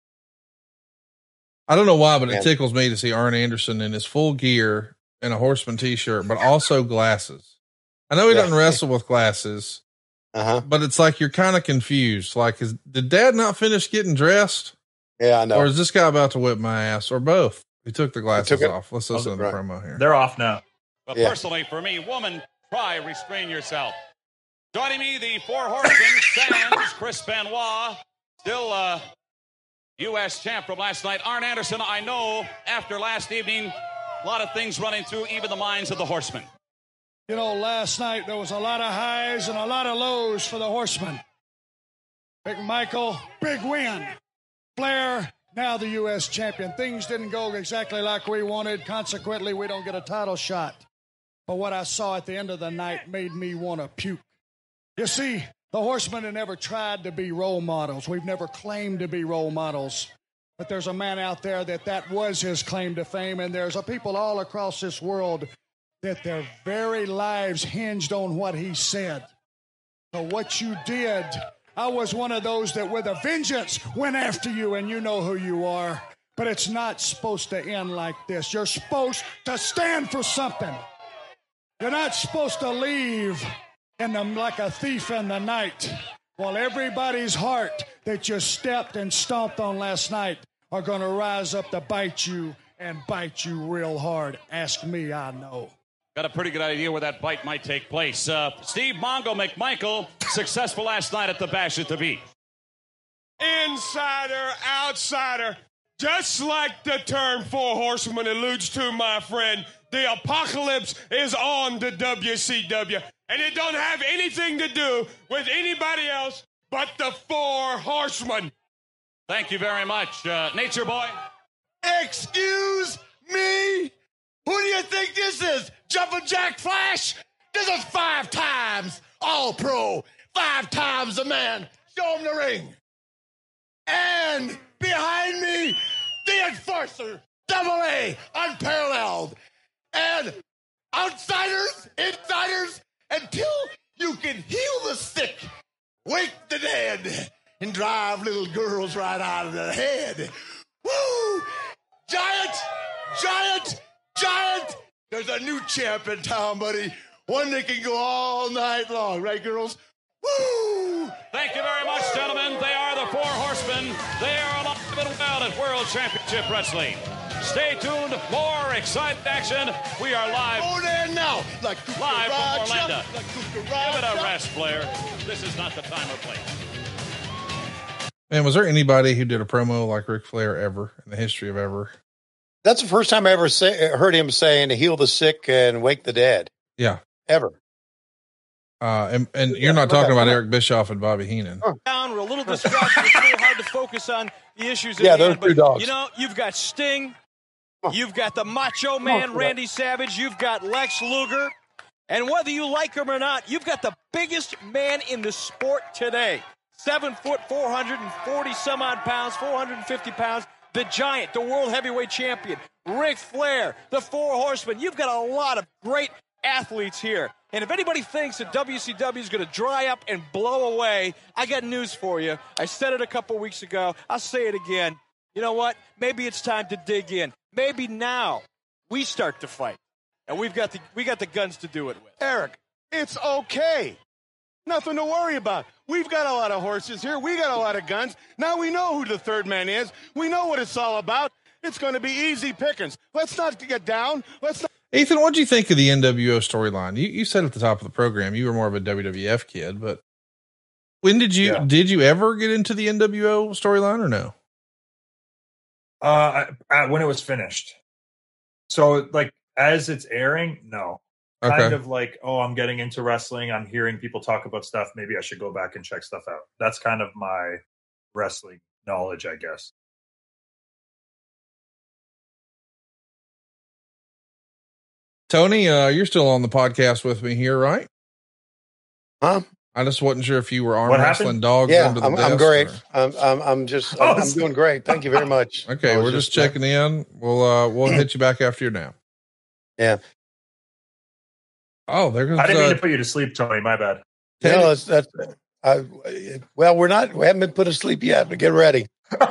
I don't know why, but it tickles me to see Arn Anderson in his full gear and a Horseman t-shirt, but also glasses. I know he doesn't wrestle with glasses, but it's like you're kind of confused. Like, did Dad not finish getting dressed? Yeah, I know. Or is this guy about to whip my ass? Or both? He took the glasses off. Let's listen to the promo here. They're off now. But personally, for me, Woman, try restrain yourself. Joining me, the Four Horsemen, Sands, Chris Benoit, still U.S. champ from last night. Arn Anderson, I know after last evening, a lot of things running through even the minds of the Horsemen. You know, last night there was a lot of highs and a lot of lows for the Horsemen. Big Michael, big win. Flair, now the U.S. champion. Things didn't go exactly like we wanted. Consequently, we don't get a title shot. But what I saw at the end of the night made me want to puke. You see, the Horsemen have never tried to be role models. We've never claimed to be role models. But there's a man out there that was his claim to fame, and there's a people all across this world that their very lives hinged on what he said. So what you did, I was one of those that with a vengeance went after you, and you know who you are. But it's not supposed to end like this. You're supposed to stand for something. You're not supposed to leave like a thief in the night, while everybody's heart that you stepped and stomped on last night are going to rise up to bite you and bite you real hard. Ask me, I know. Got a pretty good idea where that bite might take place. Steve Mongo McMichael, successful last night at the Bash at the Beach. Insider, outsider, just like the term Four Horsemen alludes to, my friend, the apocalypse is on the WCW. And it don't have anything to do with anybody else but the Four Horsemen. Thank you very much, Nature Boy. Excuse me? Who do you think this is? Jumpin' Jack Flash? This is 5 times All-Pro. 5 times a man. Show him the ring. And behind me, the Enforcer, AA, unparalleled. And outsiders, insiders, until you can heal the sick, wake the dead, and drive little girls right out of the head. Woo! Giant, giant, giant, There's a new champ in town, buddy. One that can go all night long, right, girls? Woo! Thank you very much, gentlemen. They are the Four Horsemen. They are alive and well at World Championship Wrestling. Stay tuned. More exciting action. We are live. Oh, there now. Like live from Orlando. Give it a rest, Flair. This is not the time or place. Man, was there anybody who did a promo like Ric Flair ever in the history of ever? That's the first time I ever heard him saying to heal the sick and wake the dead. Yeah. Ever. And you're not talking about Eric Bischoff and Bobby Heenan. Down, we're a little distracted. It's really hard to focus on the issues. Yeah, those two dogs. You know, you've got Sting. You've got the Macho Man, Randy Savage. You've got Lex Luger. And whether you like him or not, you've got the biggest man in the sport today. 7 foot, 440 some odd pounds, 450 pounds. The Giant, the world heavyweight champion. Ric Flair, the Four Horsemen. You've got a lot of great athletes here. And if anybody thinks that WCW is going to dry up and blow away, I got news for you. I said it a couple weeks ago. I'll say it again. You know what? Maybe it's time to dig in. Maybe now we start to fight. And we got the guns to do it with. Eric, it's okay. Nothing to worry about. We've got a lot of horses here. We got a lot of guns. Now we know who the third man is. We know what it's all about. It's going to be easy pickings. Let's not get down. Ethan, what do you think of the NWO storyline? You said at the top of the program you were more of a WWF kid, but when did you ever get into the NWO storyline or no? When it was finished. So like as it's airing, no. Okay. Kind of like, oh, I'm getting into wrestling. I'm hearing people talk about stuff. Maybe I should go back and check stuff out. That's kind of my wrestling knowledge, I guess. Tony, you're still on the podcast with me here, right? Huh? I just wasn't sure if you were arm wrestling dogs under the desk. I'm great. I'm doing great. Thank you very much. Okay, we're just checking in. We'll hit you back after you're down. Yeah. Oh, there goes. I didn't mean to put you to sleep, Tony. My bad. No, we haven't been put to sleep yet, but get ready.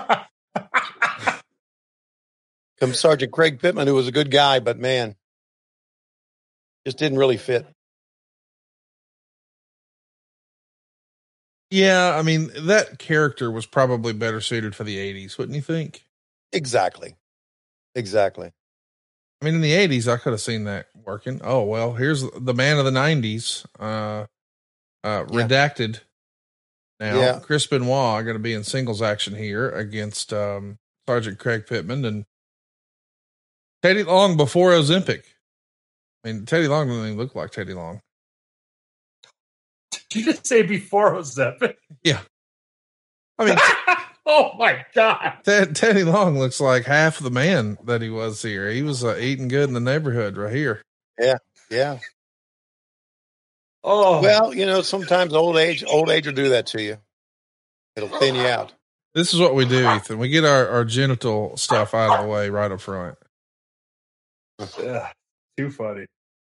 Come Sergeant Craig Pittman, who was a good guy, but man, just didn't really fit. Yeah, I mean, that character was probably better suited for the 80s, wouldn't you think? Exactly. I mean, in the 80s, I could have seen that working. Oh, well, here's the man of the 90s, redacted. Now, Chris Benoit going to be in singles action here against Sergeant Craig Pittman and Teddy Long before Ozempic. I mean, Teddy Long doesn't even look like Teddy Long. Did you just say before Ozempic? Yeah. I mean, oh my God. Teddy Long looks like half the man that he was here. He was eating good in the neighborhood right here. Yeah. Oh, well, sometimes old age will do that to you. It'll thin you out. This is what we do, Ethan. We get our genital stuff out of the way right up front. Yeah, too funny.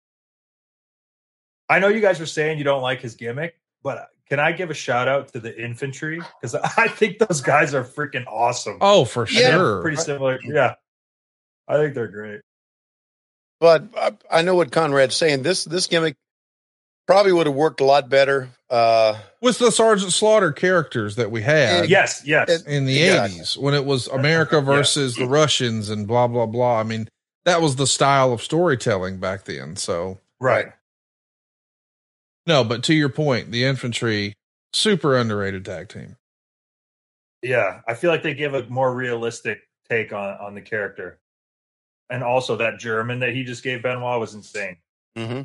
I know you guys were saying you don't like his gimmick, but can I give a shout out to the infantry? Because I think those guys are freaking awesome. Oh, for sure. Pretty similar. Yeah. I think they're great. But I know what Conrad's saying. This gimmick probably would have worked a lot better. With the Sergeant Slaughter characters that we had. Yes. In the 80s, when it was America versus the Russians and blah, blah, blah. I mean, that was the style of storytelling back then. So. Right. No, but to your point, the infantry, super underrated tag team. Yeah, I feel like they give a more realistic take on the character. And also that German that he just gave Benoit was insane. Mm-hmm.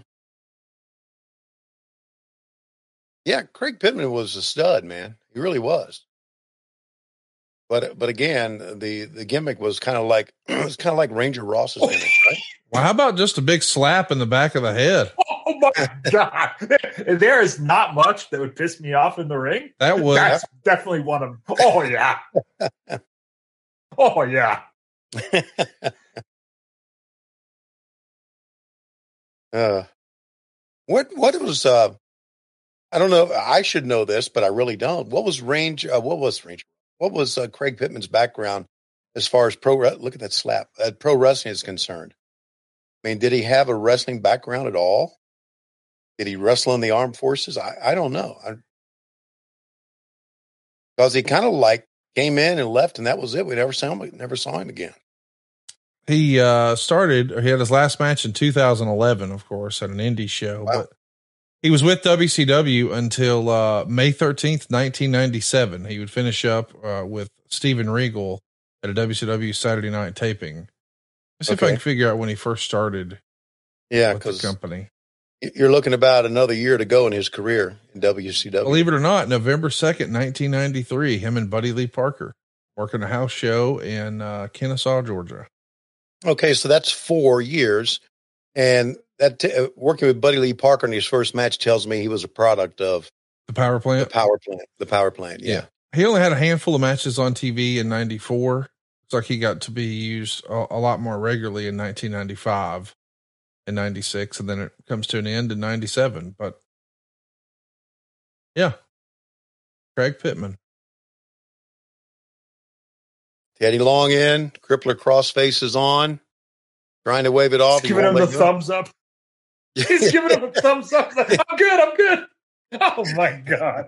Yeah, Craig Pittman was a stud, man. He really was. But again, the gimmick was kind of like Ranger Ross's gimmick, right? Well, how about just a big slap in the back of the head? Oh my God. There is not much that would piss me off in the ring. That's definitely one of them. Oh yeah. Oh yeah. What was I don't know. I should know this, but I really don't. What was Craig Pittman's background as far as look at that slap, pro wrestling is concerned? I mean, did he have a wrestling background at all? Did he wrestle in the armed forces? I don't know. Because he kind of like came in and left, and that was it. We never saw him again. He he had his last match in 2011, of course, at an indie show. Wow. But he was with WCW until May 13th, 1997. He would finish up with Steven Regal at a WCW Saturday night taping. Let's see if I can figure out when he first started with the company. You're looking about another year to go in his career in WCW. Believe it or not, November 2nd, 1993, him and Buddy Lee Parker working a house show in Kennesaw, Georgia. Okay, so that's 4 years. And that working with Buddy Lee Parker in his first match tells me he was a product of the Power Plant. The Power Plant, yeah. He only had a handful of matches on TV in 94. It's like he got to be used a lot more regularly in 1995 and 96, and then it comes to an end in 97. But yeah, Craig Pittman. Teddy Long in, Crippler crossface is on, trying to wave it off. He's giving him the thumbs up. He's giving him a thumbs up. Like, I'm good. Oh my God.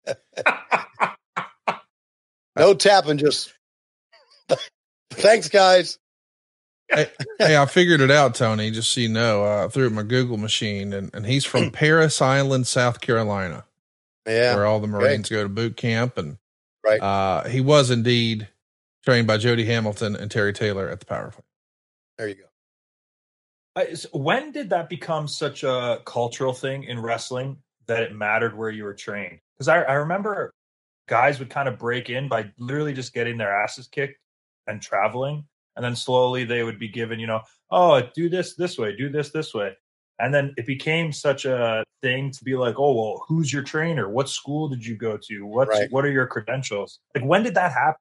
No tapping, just thanks, guys. Hey, I figured it out, Tony, just so you know. I threw it in my Google machine, and he's from Parris Island, South Carolina. Yeah. Where all the Marines go to boot camp. And right. He was indeed trained by Jody Hamilton and Terry Taylor at the Power Plant. There you go. When did that become such a cultural thing in wrestling that it mattered where you were trained? Because I remember guys would kind of break in by literally just getting their asses kicked and traveling. And then slowly they would be given, do this way, do this way. And then it became such a thing to be like, oh, well, who's your trainer? What school did you go to? What are your credentials? Like, when did that happen?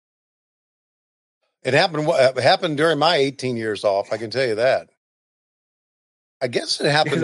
It happened during my 18 years off. I can tell you that. I guess it happened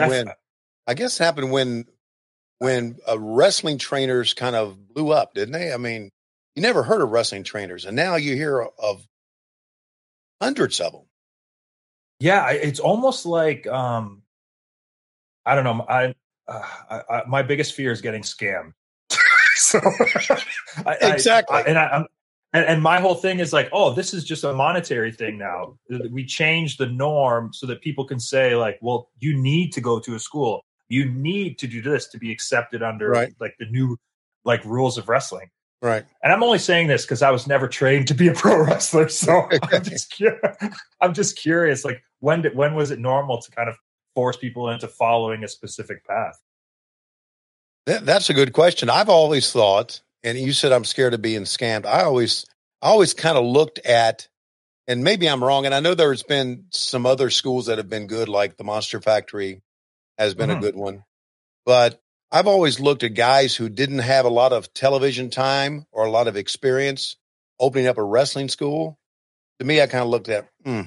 when wrestling trainers kind of blew up, didn't they? I mean, you never heard of wrestling trainers, and now you hear of hundreds of them. Yeah, it's almost like I don't know. My biggest fear is getting scammed. So exactly, and my whole thing is like, oh, this is just a monetary thing now. We changed the norm so that people can say like, well, you need to go to a school. You need to do this to be accepted under like the new like rules of wrestling. Right. And I'm only saying this because I was never trained to be a pro wrestler. So I'm just curious, like when was it normal to kind of force people into following a specific path? That's a good question. I've always thought, and you said I'm scared of being scammed. I always kind of looked at, and maybe I'm wrong, and I know there's been some other schools that have been good, like the Monster Factory has been a good one. But I've always looked at guys who didn't have a lot of television time or a lot of experience opening up a wrestling school. To me, I kind of looked at,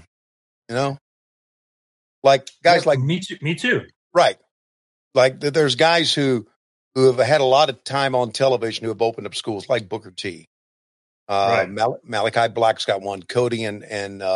like guys like me too. Right. Like there's guys who have had a lot of time on television who have opened up schools like Booker T. Malachi Black's got one. Cody and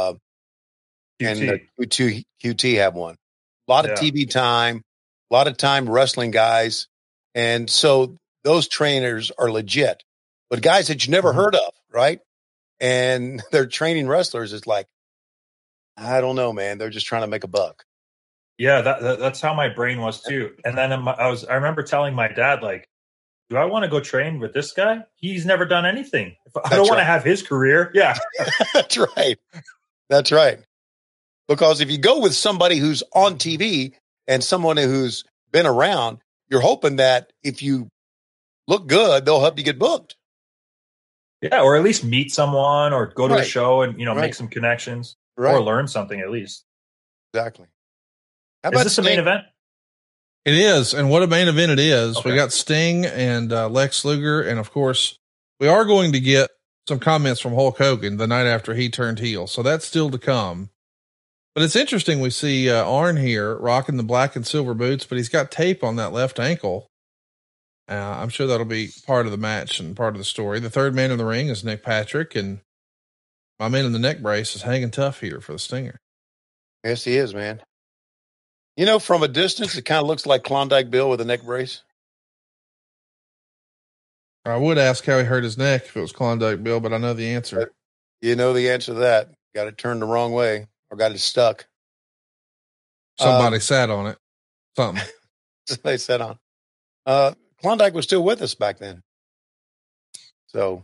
QT have one. A lot of TV time, a lot of time wrestling guys. And so those trainers are legit, but guys that you never heard of, right? And they're training wrestlers. It's like, I don't know, man. They're just trying to make a buck. Yeah, that's how my brain was too. And then I remember telling my dad, like, do I want to go train with this guy? He's never done anything. I don't want to have his career. Yeah. That's right. That's right. Because if you go with somebody who's on TV and someone who's been around, you're hoping that if you look good, they'll help you get booked. Yeah, or at least meet someone or go to a show and, make some connections or learn something at least. Exactly. Is this a main event? It is. And what a main event it is. Okay. We got Sting and Lex Luger. And of course, we are going to get some comments from Hulk Hogan the night after he turned heel. So that's still to come. But it's interesting. We see Arn here rocking the black and silver boots, but he's got tape on that left ankle. I'm sure that'll be part of the match and part of the story. The third man in the ring is Nick Patrick, and my man in the neck brace is hanging tough here for the Stinger. Yes, he is, man. You know, from a distance, it kind of looks like Klondike Bill with a neck brace. I would ask how he hurt his neck if it was Klondike Bill, but I know the answer. You know the answer to that. Got it turned the wrong way or got it stuck. Somebody sat on it. Something. Somebody sat on. Klondike was still with us back then. So,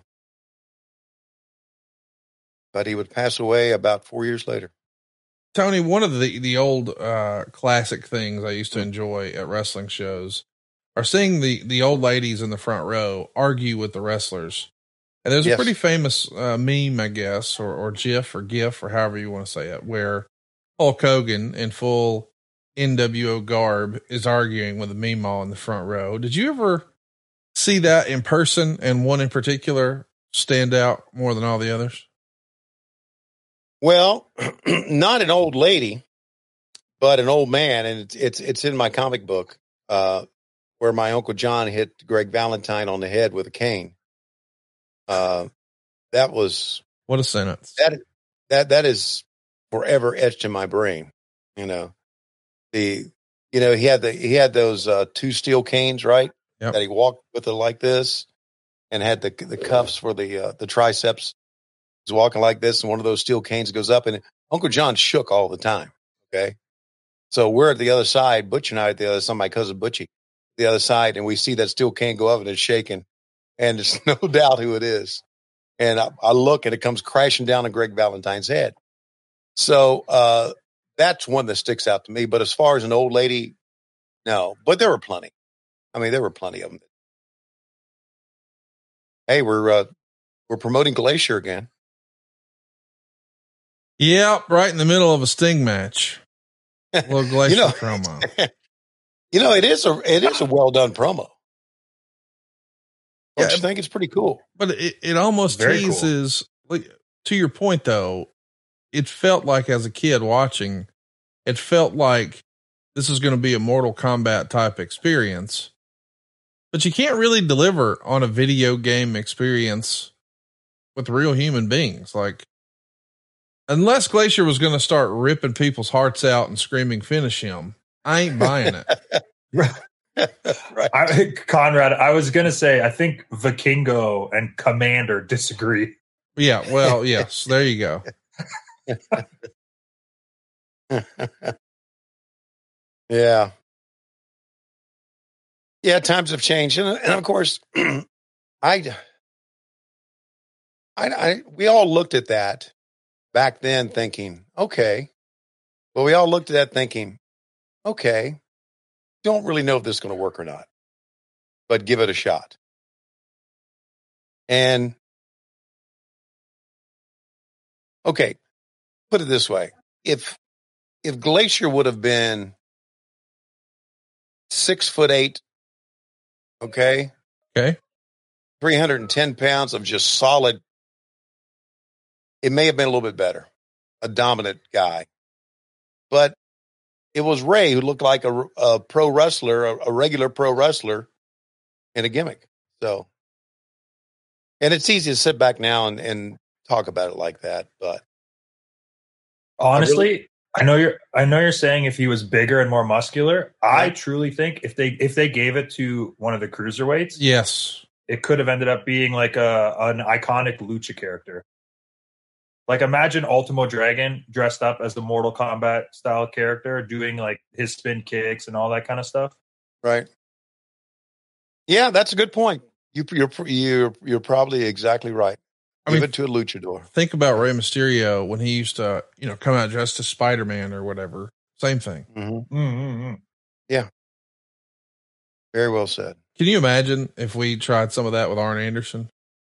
but he would pass away about 4 years later. Tony, one of the old classic things I used to enjoy at wrestling shows are seeing the old ladies in the front row argue with the wrestlers. And there's a pretty famous meme, I guess, or GIF or however you want to say it, where Hulk Hogan in full NWO garb is arguing with a Meemaw in the front row. Did you ever see that in person, and one in particular stand out more than all the others? Well, not an old lady, but an old man, and it's in my comic book where my Uncle John hit Greg Valentine on the head with a cane. That was what a sentence. That is forever etched in my brain. You know, he had those 2 steel canes, right? Yep. That he walked with it like this, and had the cuffs for the triceps. He's walking like this, and one of those steel canes goes up, and Uncle John shook all the time. Okay. So we're at the other side, Butch and I at the other side, my cousin Butchie, the other side, and we see that steel cane go up and it's shaking, and there's no doubt who it is. And I look, and it comes crashing down on Greg Valentine's head. So that's one that sticks out to me. But as far as an old lady, no. But there were plenty. I mean, there were plenty of them. Hey, we're promoting Glacier again. Yeah, right in the middle of a Sting match. A little Glacier promo. It is a well done promo. Don't you think it's pretty cool? But it almost teases, like, to your point though, it felt like as a kid watching, it felt like this is going to be a Mortal Kombat type experience, but you can't really deliver on a video game experience with real human beings. Like, unless Glacier was going to start ripping people's hearts out and screaming, "Finish him," I ain't buying it. Right. Conrad, I was going to say, I think Vikingo and Commander disagree. Yeah. Well, yes, there you go. Yeah. Yeah. Times have changed. And of course, we all looked at that back then thinking, okay. Well, we all looked at that thinking, okay, don't really know if this is going to work or not, but give it a shot. And okay, put it this way. If Glacier would have been 6'8", okay, 310 pounds of just solid, it may have been a little bit better, a dominant guy. But it was Ray who looked like a pro wrestler, a regular pro wrestler in a gimmick. So, and it's easy to sit back now and talk about it like that. But honestly, I know you're saying if he was bigger and more muscular, I truly think if they gave it to one of the cruiserweights, yes, it could have ended up being like an iconic lucha character. Like, imagine Ultimo Dragon dressed up as the Mortal Kombat style character, doing like his spin kicks and all that kind of stuff. Right. Yeah, that's a good point. You're probably exactly right. Give it to a luchador. Think about Rey Mysterio when he used to, come out dressed as Spider-Man or whatever. Same thing. Mm-hmm. Mm-hmm. Yeah. Very well said. Can you imagine if we tried some of that with Arn Anderson?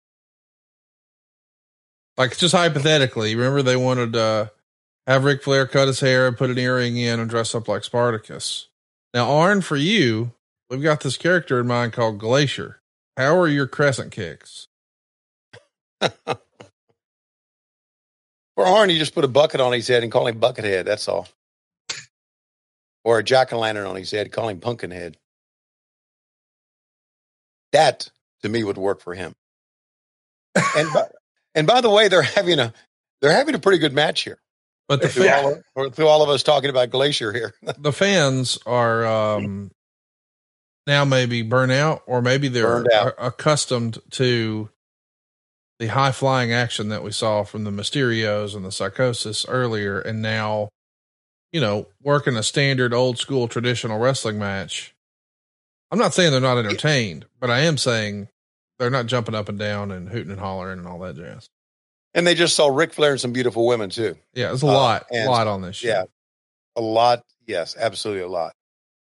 Like, just hypothetically, remember they wanted to have Ric Flair cut his hair and put an earring in and dress up like Spartacus. Now, Arn, for you, we've got this character in mind called Glacier. How are your crescent kicks? For Arn, you just put a bucket on his head and call him Buckethead. That's all. Or a jack-o'-lantern on his head, call him Pumpkinhead. That, to me, would work for him. And by the way, they're having a pretty good match here. But through all of us talking about Glacier here, the fans are now maybe burnt out, or maybe they're accustomed to the high flying action that we saw from the Mysterios and the Psychosis earlier. And now, working a standard old school traditional wrestling match. I'm not saying they're not entertained, but I am saying they're not jumping up and down and hooting and hollering and all that jazz. And they just saw Ric Flair and some beautiful women too. Yeah, there's a lot on this show. Yeah, a lot. Yes, absolutely a lot.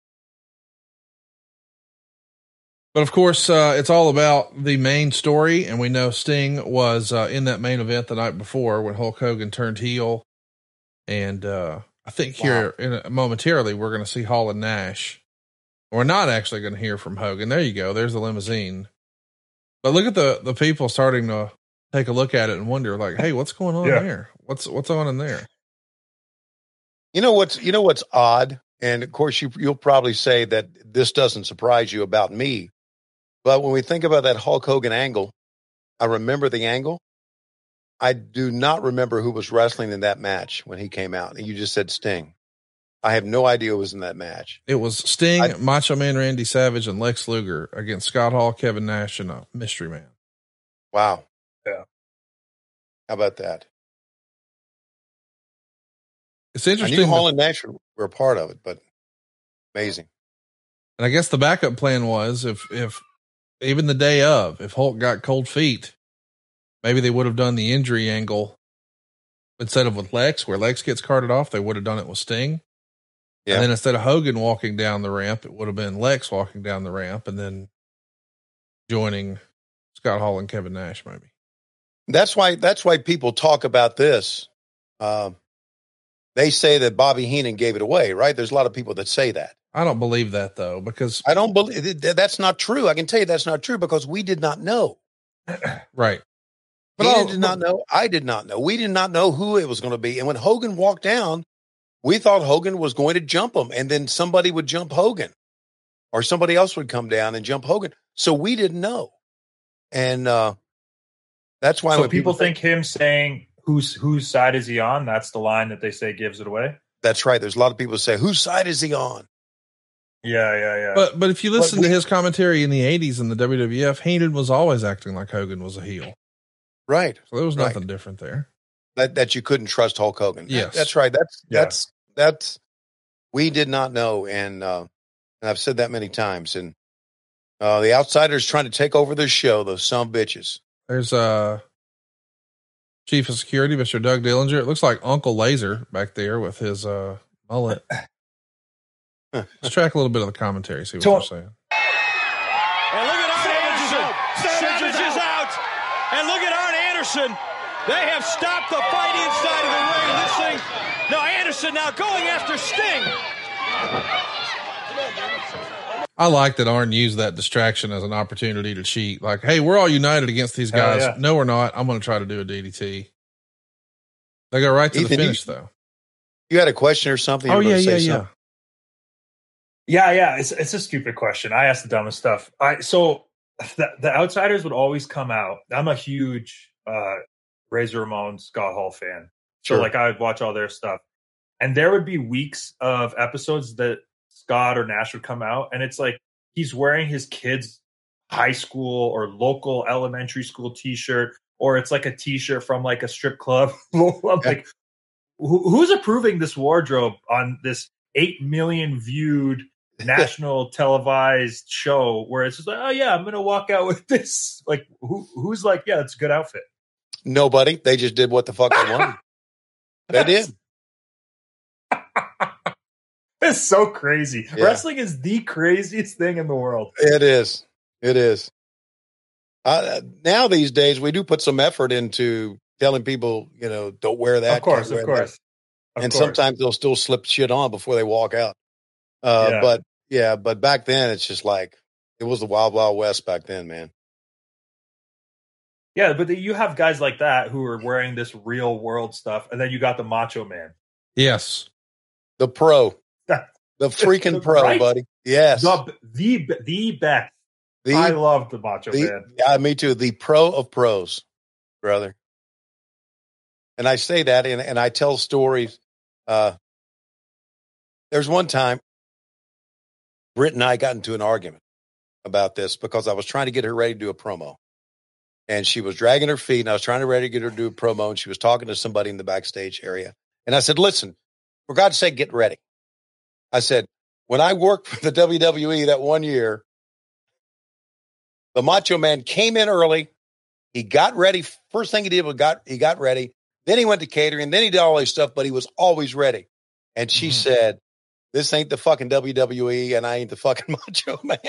But of course, it's all about the main story. And we know Sting was in that main event the night before when Hulk Hogan turned heel. And I think here momentarily, we're going to see Hall and Nash. We're not actually going to hear from Hogan. There you go. There's the limousine. But look at the people starting to take a look at it and wonder, like, hey, what's going on there? What's on in there? You know what's odd? And of course you'll probably say that this doesn't surprise you about me. But when we think about that Hulk Hogan angle, I remember the angle. I do not remember who was wrestling in that match when he came out. And you just said Sting. I have no idea who was in that match. It was Sting, Macho Man Randy Savage, and Lex Luger against Scott Hall, Kevin Nash, and a mystery man. Wow. Yeah. How about that? It's interesting. I knew Hall and Nash were a part of it, but amazing. And I guess the backup plan was if even the day of, if Hulk got cold feet, maybe they would have done the injury angle instead of with Lex, where Lex gets carted off. They would have done it with Sting. Yeah. And then instead of Hogan walking down the ramp, it would have been Lex walking down the ramp and then joining Scott Hall and Kevin Nash, maybe. That's why people talk about this. They say that Bobby Heenan gave it away, right? There's a lot of people that say that. I don't believe that though, because I don't believe that's not true. I can tell you that's not true because we did not know. Right. But Heenan did not know. I did not know. We did not know who it was going to be. And when Hogan walked down, we thought Hogan was going to jump him, and then somebody would jump Hogan, or somebody else would come down and jump Hogan. So we didn't know. And that's why when people think him saying whose side is he on, that's the line that they say gives it away. That's right. There's a lot of people who say, whose side is he on? Yeah. But if you listen to his commentary in the 80s in the WWF, Heenan was always acting like Hogan was a heel. Right. So there was nothing different there. That you couldn't trust Hulk Hogan. Yes. That's right. That's we did not know. And I've said that many times. And the outsiders trying to take over this show, those some bitches. There's Chief of Security, Mr. Doug Dillinger. It looks like Uncle Laser back there with his mullet. Let's track a little bit of the commentary, see what they're saying. And look at Arn Anderson. Savage is out. And look at Arn Anderson. They have stopped the fight inside of the ring. This thing. Now Anderson now going after Sting. I like that Arn used that distraction as an opportunity to cheat. Like, hey, we're all united against these guys. Yeah. No, we're not. I'm going to try to do a DDT. They go right to the finish, though. You had a question or something? Oh, yeah. Yeah. It's a stupid question. I asked the dumbest stuff. So the outsiders would always come out. I'm a huge Razor Ramon, Scott Hall fan. So like I would watch all their stuff. And there would be weeks of episodes that Scott or Nash would come out, and it's like he's wearing his kid's high school or local elementary school t-shirt, or it's like a t-shirt from like a strip club. Like, who's approving this wardrobe on this 8 million viewed national televised show where it's just like, oh yeah, I'm going to walk out with this. Like who's like, yeah, it's a good outfit. Nobody. They just did what the fuck they wanted. They did. It's so crazy. Yeah. Wrestling is the craziest thing in the world. It is. Now these days, we do put some effort into telling people, don't wear that. Of course. And sometimes they'll still slip shit on before they walk out. But back then it's just like, it was the wild, wild west back then, man. Yeah. But you have guys like that who are wearing this real world stuff. And then you got the Macho Man. Yes. The pro. The freaking pro, right? Buddy. Yes. The best. I love the Macho Man. Yeah, me too. The pro of pros, brother. And I say that, and I tell stories. There's one time Britt and I got into an argument about this because I was trying to get her ready to do a promo. And she was dragging her feet, and I was trying to ready to get her to do a promo, and she was talking to somebody in the backstage area. And I said, listen, for God's sake, get ready. I said, when I worked for the WWE that one year, the Macho Man came in early. He got ready. First thing he did was he got ready. Then he went to catering. Then he did all this stuff, but he was always ready. And she said, this ain't the fucking WWE, and I ain't the fucking Macho Man.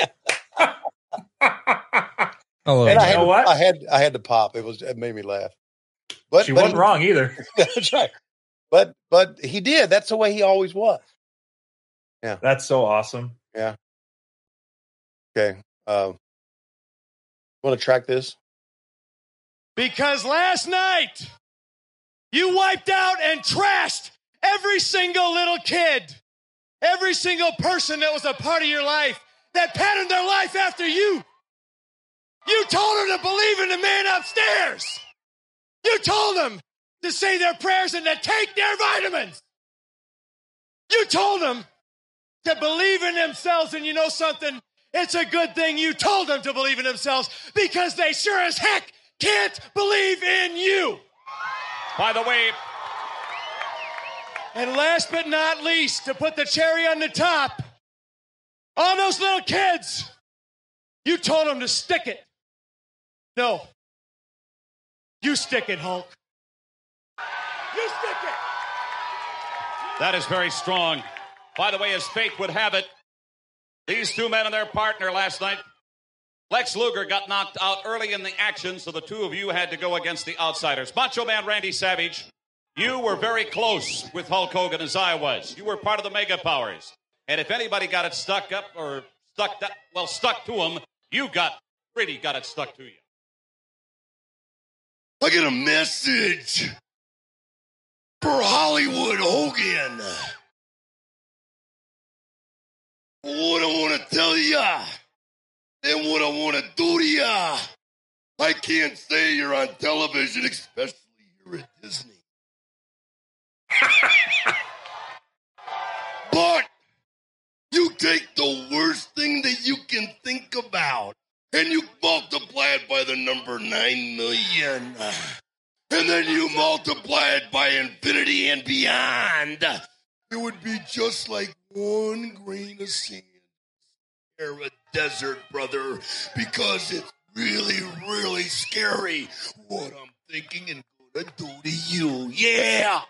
And I had to pop. It made me laugh. But she wasn't wrong either. That's right. But he did. That's the way he always was. Yeah. That's so awesome. Yeah. Okay. Want to track this? Because last night, you wiped out and trashed every single little kid, every single person that was a part of your life, that patterned their life after you. You told them to believe in the man upstairs. You told them to say their prayers and to take their vitamins. You told them to believe in themselves, and you know something? It's a good thing you told them to believe in themselves, because they sure as heck can't believe in you. By the way, and last but not least, to put the cherry on the top, all those little kids, you told them to stick it. No. You stick it, Hulk. You stick it. that is very strong. By the way, as fate would have it, these two men and their partner last night, Lex Luger got knocked out early in the action, so the two of you had to go against the outsiders. Macho Man Randy Savage, you were very close with Hulk Hogan, as I was. You were part of the Mega Powers. And if anybody got it stuck to him, you really got it stuck to you. I get a message for Hollywood Hogan. What I want to tell ya and what I want to do to ya. I can't say you're on television, especially here at Disney. But you take the worst thing that you can think about and you multiply it by the number 9 million. And then you multiply it by infinity and beyond. It would be just like one grain of sand or a desert, brother, because it's really, really scary what I'm thinking and gonna do to you. Yeah!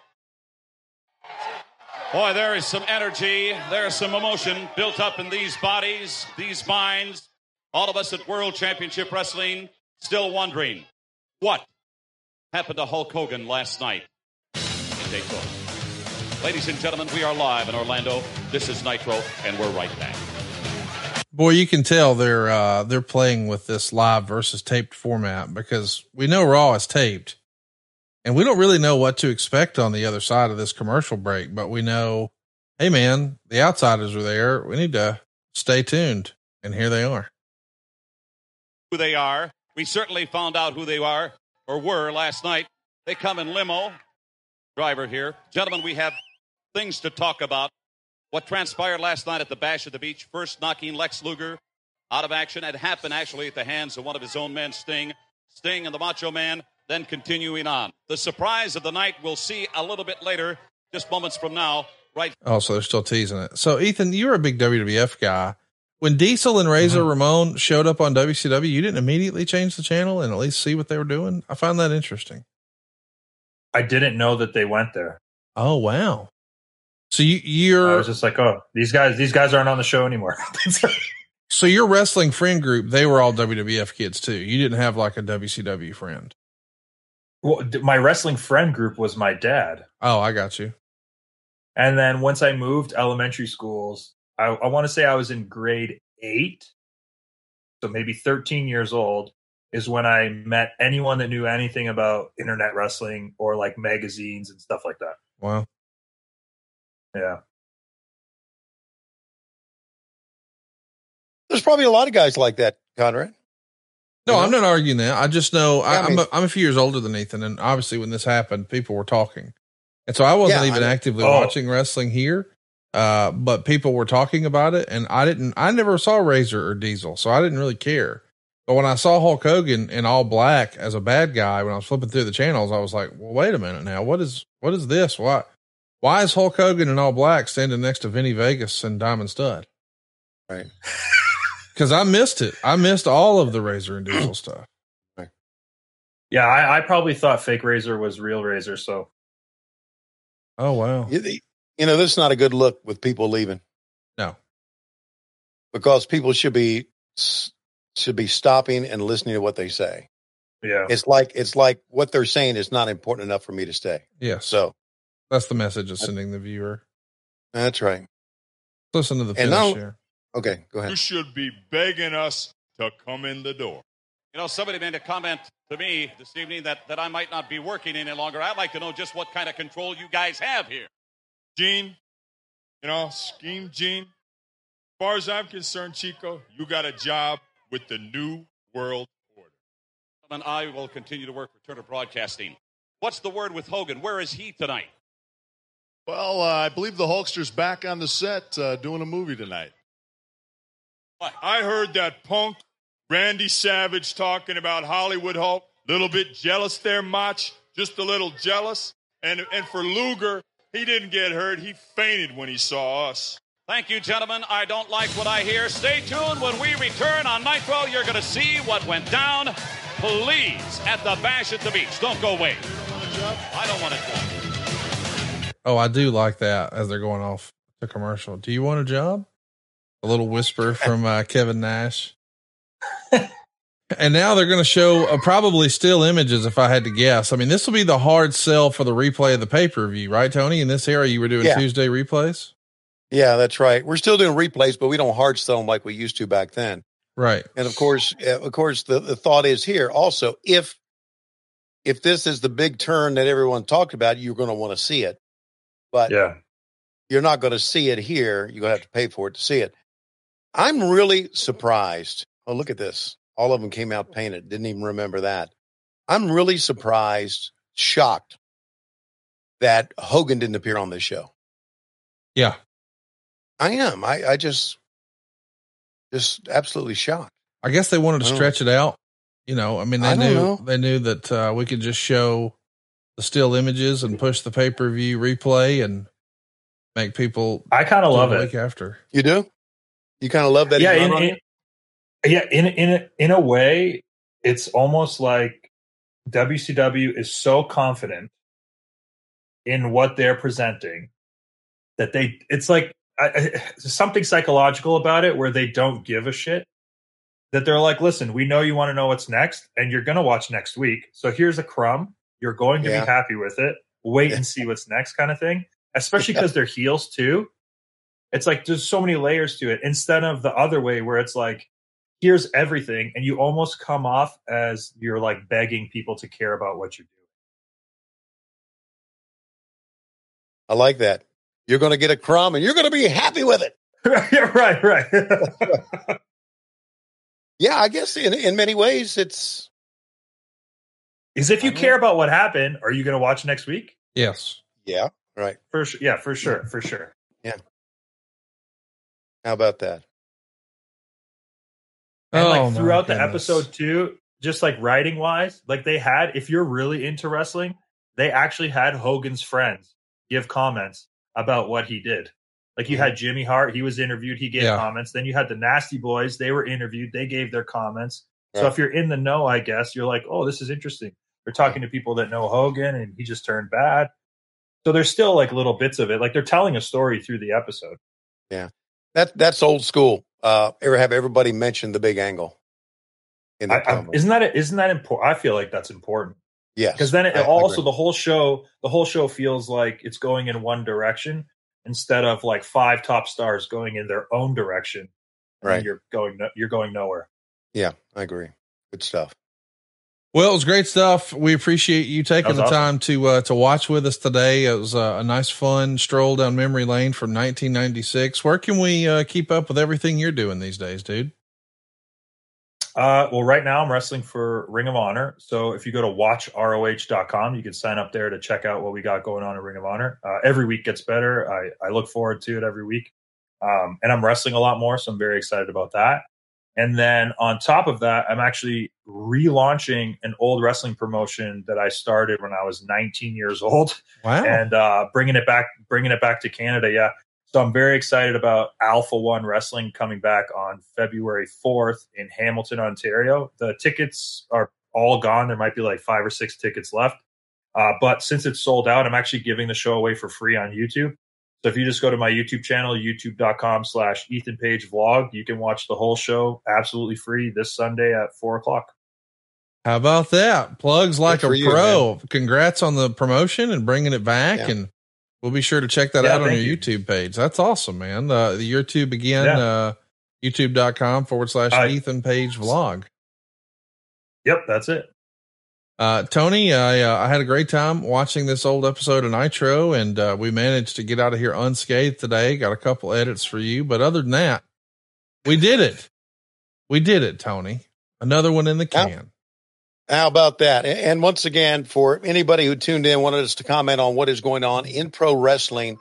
Boy, there is some energy, there is some emotion built up in these bodies, these minds. All of us at World Championship Wrestling still wondering what happened to Hulk Hogan last night in Daytona. Ladies and gentlemen, we are live in Orlando. This is Nitro, and we're right back. Boy, you can tell they're playing with this live versus taped format, because we know Raw is taped and we don't really know what to expect on the other side of this commercial break, but we know, hey man, the outsiders are there. We need to stay tuned. And here they are. Who they are. We certainly found out who they are or were last night. They come in limo. Driver here. Gentlemen, we have things to talk about. What transpired last night at the Bash at the Beach, first knocking Lex Luger out of action. It happened actually at the hands of one of his own men, Sting and the Macho Man, then continuing on. The surprise of the night we'll see a little bit later, just moments from now. Right. Oh, so they're still teasing it. So Ethan, you're a big WWF guy. When Diesel and Razor Ramon showed up on WCW, you didn't immediately change the channel and at least see what they were doing? I found that interesting. I didn't know that they went there. Oh, wow. So you're, I was just like, oh, these guys aren't on the show anymore. So your wrestling friend group, they were all WWF kids too. You didn't have like a WCW friend. Well, my wrestling friend group was my dad. Oh, I got you. And then once I moved elementary schools, I want to say I was in grade 8. So maybe 13 years old is when I met anyone that knew anything about internet wrestling or like magazines and stuff like that. Wow. Yeah. There's probably a lot of guys like that, Conrad. No, I'm not arguing that. I just know I'm a few years older than Ethan. And obviously when this happened, people were talking. And so I wasn't even actively watching wrestling here. But people were talking about it, and I never saw Razor or Diesel, so I didn't really care. But when I saw Hulk Hogan in all black as a bad guy, when I was flipping through the channels, I was like, well, wait a minute now. What is this? Why is Hulk Hogan in all black standing next to Vinny Vegas and Diamond Stud? Right. Cause I missed it. I missed all of the Razor and Diesel stuff. Right. Yeah. I probably thought fake Razor was real Razor. So. Oh, wow. This is not a good look with people leaving. No. Because people should be stopping and listening to what they say. Yeah. It's like what they're saying is not important enough for me to stay. Yes. So that's the message of sending the viewer. That's right. Listen to the finish here. Okay, go ahead. You should be begging us to come in the door. Somebody made a comment to me this evening that I might not be working any longer. I'd like to know just what kind of control you guys have here. Gene, Scheme Gene. As far as I'm concerned, Chico, you got a job with the New World Order. And I will continue to work for Turner Broadcasting. What's the word with Hogan? Where is he tonight? Well, I believe the Hulkster's back on the set doing a movie tonight. What? I heard that punk Randy Savage talking about Hollywood Hulk. Little bit jealous there, Mach. Just a little jealous. And for Luger, he didn't get hurt. He fainted when he saw us. Thank you, gentlemen. I don't like what I hear. Stay tuned. When we return on Nitro, you're going to see what went down. Please, at the Bash at the Beach. Don't go away. I don't want a job. Oh, I do like that as they're going off the commercial. Do you want a job? A little whisper from Kevin Nash. And now they're going to show probably still images, if I had to guess. I mean, this will be the hard sell for the replay of the pay-per-view, right, Tony? In this era, you were doing Tuesday replays? Yeah, that's right. We're still doing replays, but we don't hard sell them like we used to back then. Right. And of course, the thought is here also, if this is the big turn that everyone talked about, you're going to want to see it. But you're not going to see it here. You're going to have to pay for it to see it. I'm really surprised. Oh, look at this. All of them came out painted. Didn't even remember that. I'm really surprised, shocked that Hogan didn't appear on this show. Yeah. I am. I just absolutely shocked. I guess they wanted to stretch it out. I mean, they knew that we could just show the still images and push the pay-per-view replay and make people. I kind of love it. After you do, you kind of love that. Yeah. In a way, it's almost like WCW is so confident in what they're presenting that it's like something psychological about it where they don't give a shit. That they're like, listen, we know you want to know what's next, and you're going to watch next week. So here's a crumb. You're going to be happy with it. Wait and see what's next, kind of thing. Especially because they're heels too. It's like there's so many layers to it instead of the other way where it's like, here's everything, and you almost come off as you're like begging people to care about what you're doing. I like that. You're going to get a crumb, and you're going to be happy with it. Right. Yeah, I guess in many ways it's. Because if you care about what happened, are you going to watch next week? Yes. Yeah. Right. For sure. Yeah, for sure. Yeah. How about that? And throughout the episode too, just like writing wise, like they had, if you're really into wrestling, they actually had Hogan's friends give comments about what he did. Like you had Jimmy Hart, he was interviewed, he gave comments. Then you had the Nasty Boys, they were interviewed, they gave their comments. So if you're in the know, I guess you're like, oh, this is interesting. They're talking to people that know Hogan and he just turned bad. So there's still like little bits of it. Like they're telling a story through the episode. Yeah. That's old school. Ever have everybody mention the big angle? In the isn't that important? I feel like that's important. Yeah. Because then the whole show feels like it's going in one direction instead of like 5 top stars going in their own direction. Right. You're going nowhere. Yeah, I agree. Good stuff. Well, it was great stuff. We appreciate you taking the time to watch with us today. It was a nice, fun stroll down memory lane from 1996. Where can we keep up with everything you're doing these days, dude? Well, right now I'm wrestling for Ring of Honor. So if you go to watchroh.com, you can sign up there to check out what we got going on in Ring of Honor. Every week gets better. I look forward to it every week. And I'm wrestling a lot more, so I'm very excited about that. And then on top of that, I'm actually relaunching an old wrestling promotion that I started when I was 19 years old. Wow. And bringing it back to Canada. Yeah. So I'm very excited about Alpha One Wrestling coming back on February 4th in Hamilton, Ontario. The tickets are all gone. There might be like 5 or 6 tickets left. But since it's sold out, I'm actually giving the show away for free on YouTube. So if you just go to my YouTube channel, youtube.com/Ethan Page Vlog, you can watch the whole show absolutely free this Sunday at 4:00. How about that? Plugs like a pro. You, congrats on the promotion and bringing it back. Yeah. And we'll be sure to check that out on your YouTube page. That's awesome, man. The YouTube again, youtube.com/Ethan Page Vlog. Yep. That's it. Tony, I had a great time watching this old episode of Nitro, and we managed to get out of here unscathed today. Got a couple edits for you, but other than that, we did it. We did it, Tony. Another one in the can. How about that? And once again, for anybody who tuned in, wanted us to comment on what is going on in pro wrestling,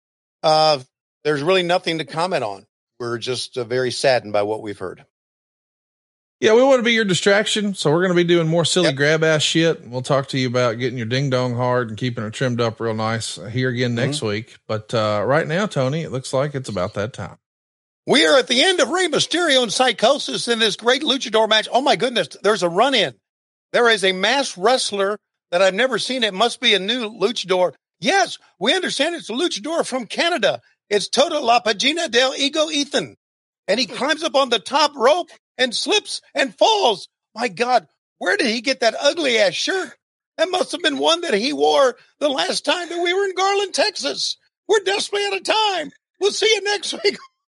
there's really nothing to comment on. We're just very saddened by what we've heard. Yeah, we want to be your distraction, so we're going to be doing more silly grab ass shit. We'll talk to you about getting your ding dong hard and keeping it trimmed up real nice here again next week. But right now, Tony, it looks like it's about that time. We are at the end of Rey Mysterio and Psychosis in this great luchador match. Oh my goodness, there's a run-in. There is a masked wrestler that I've never seen. It must be a new luchador. Yes, we understand it's a luchador from Canada. It's Toto La Pagina del Ego Ethan. And he climbs up on the top rope and slips and falls. My God, where did he get that ugly ass shirt? That must have been one that he wore the last time that we were in Garland, Texas. We're desperately out of time. We'll see you next week.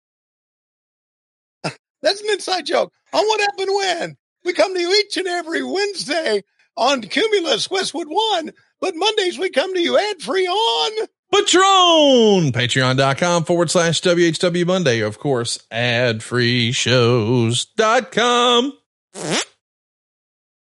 That's an inside joke on what happened when. We come to you each and every Wednesday on Cumulus Westwood One, but Mondays we come to you ad-free on Patreon, patreon.com/WHW Monday. Of course, adfreeshows.com.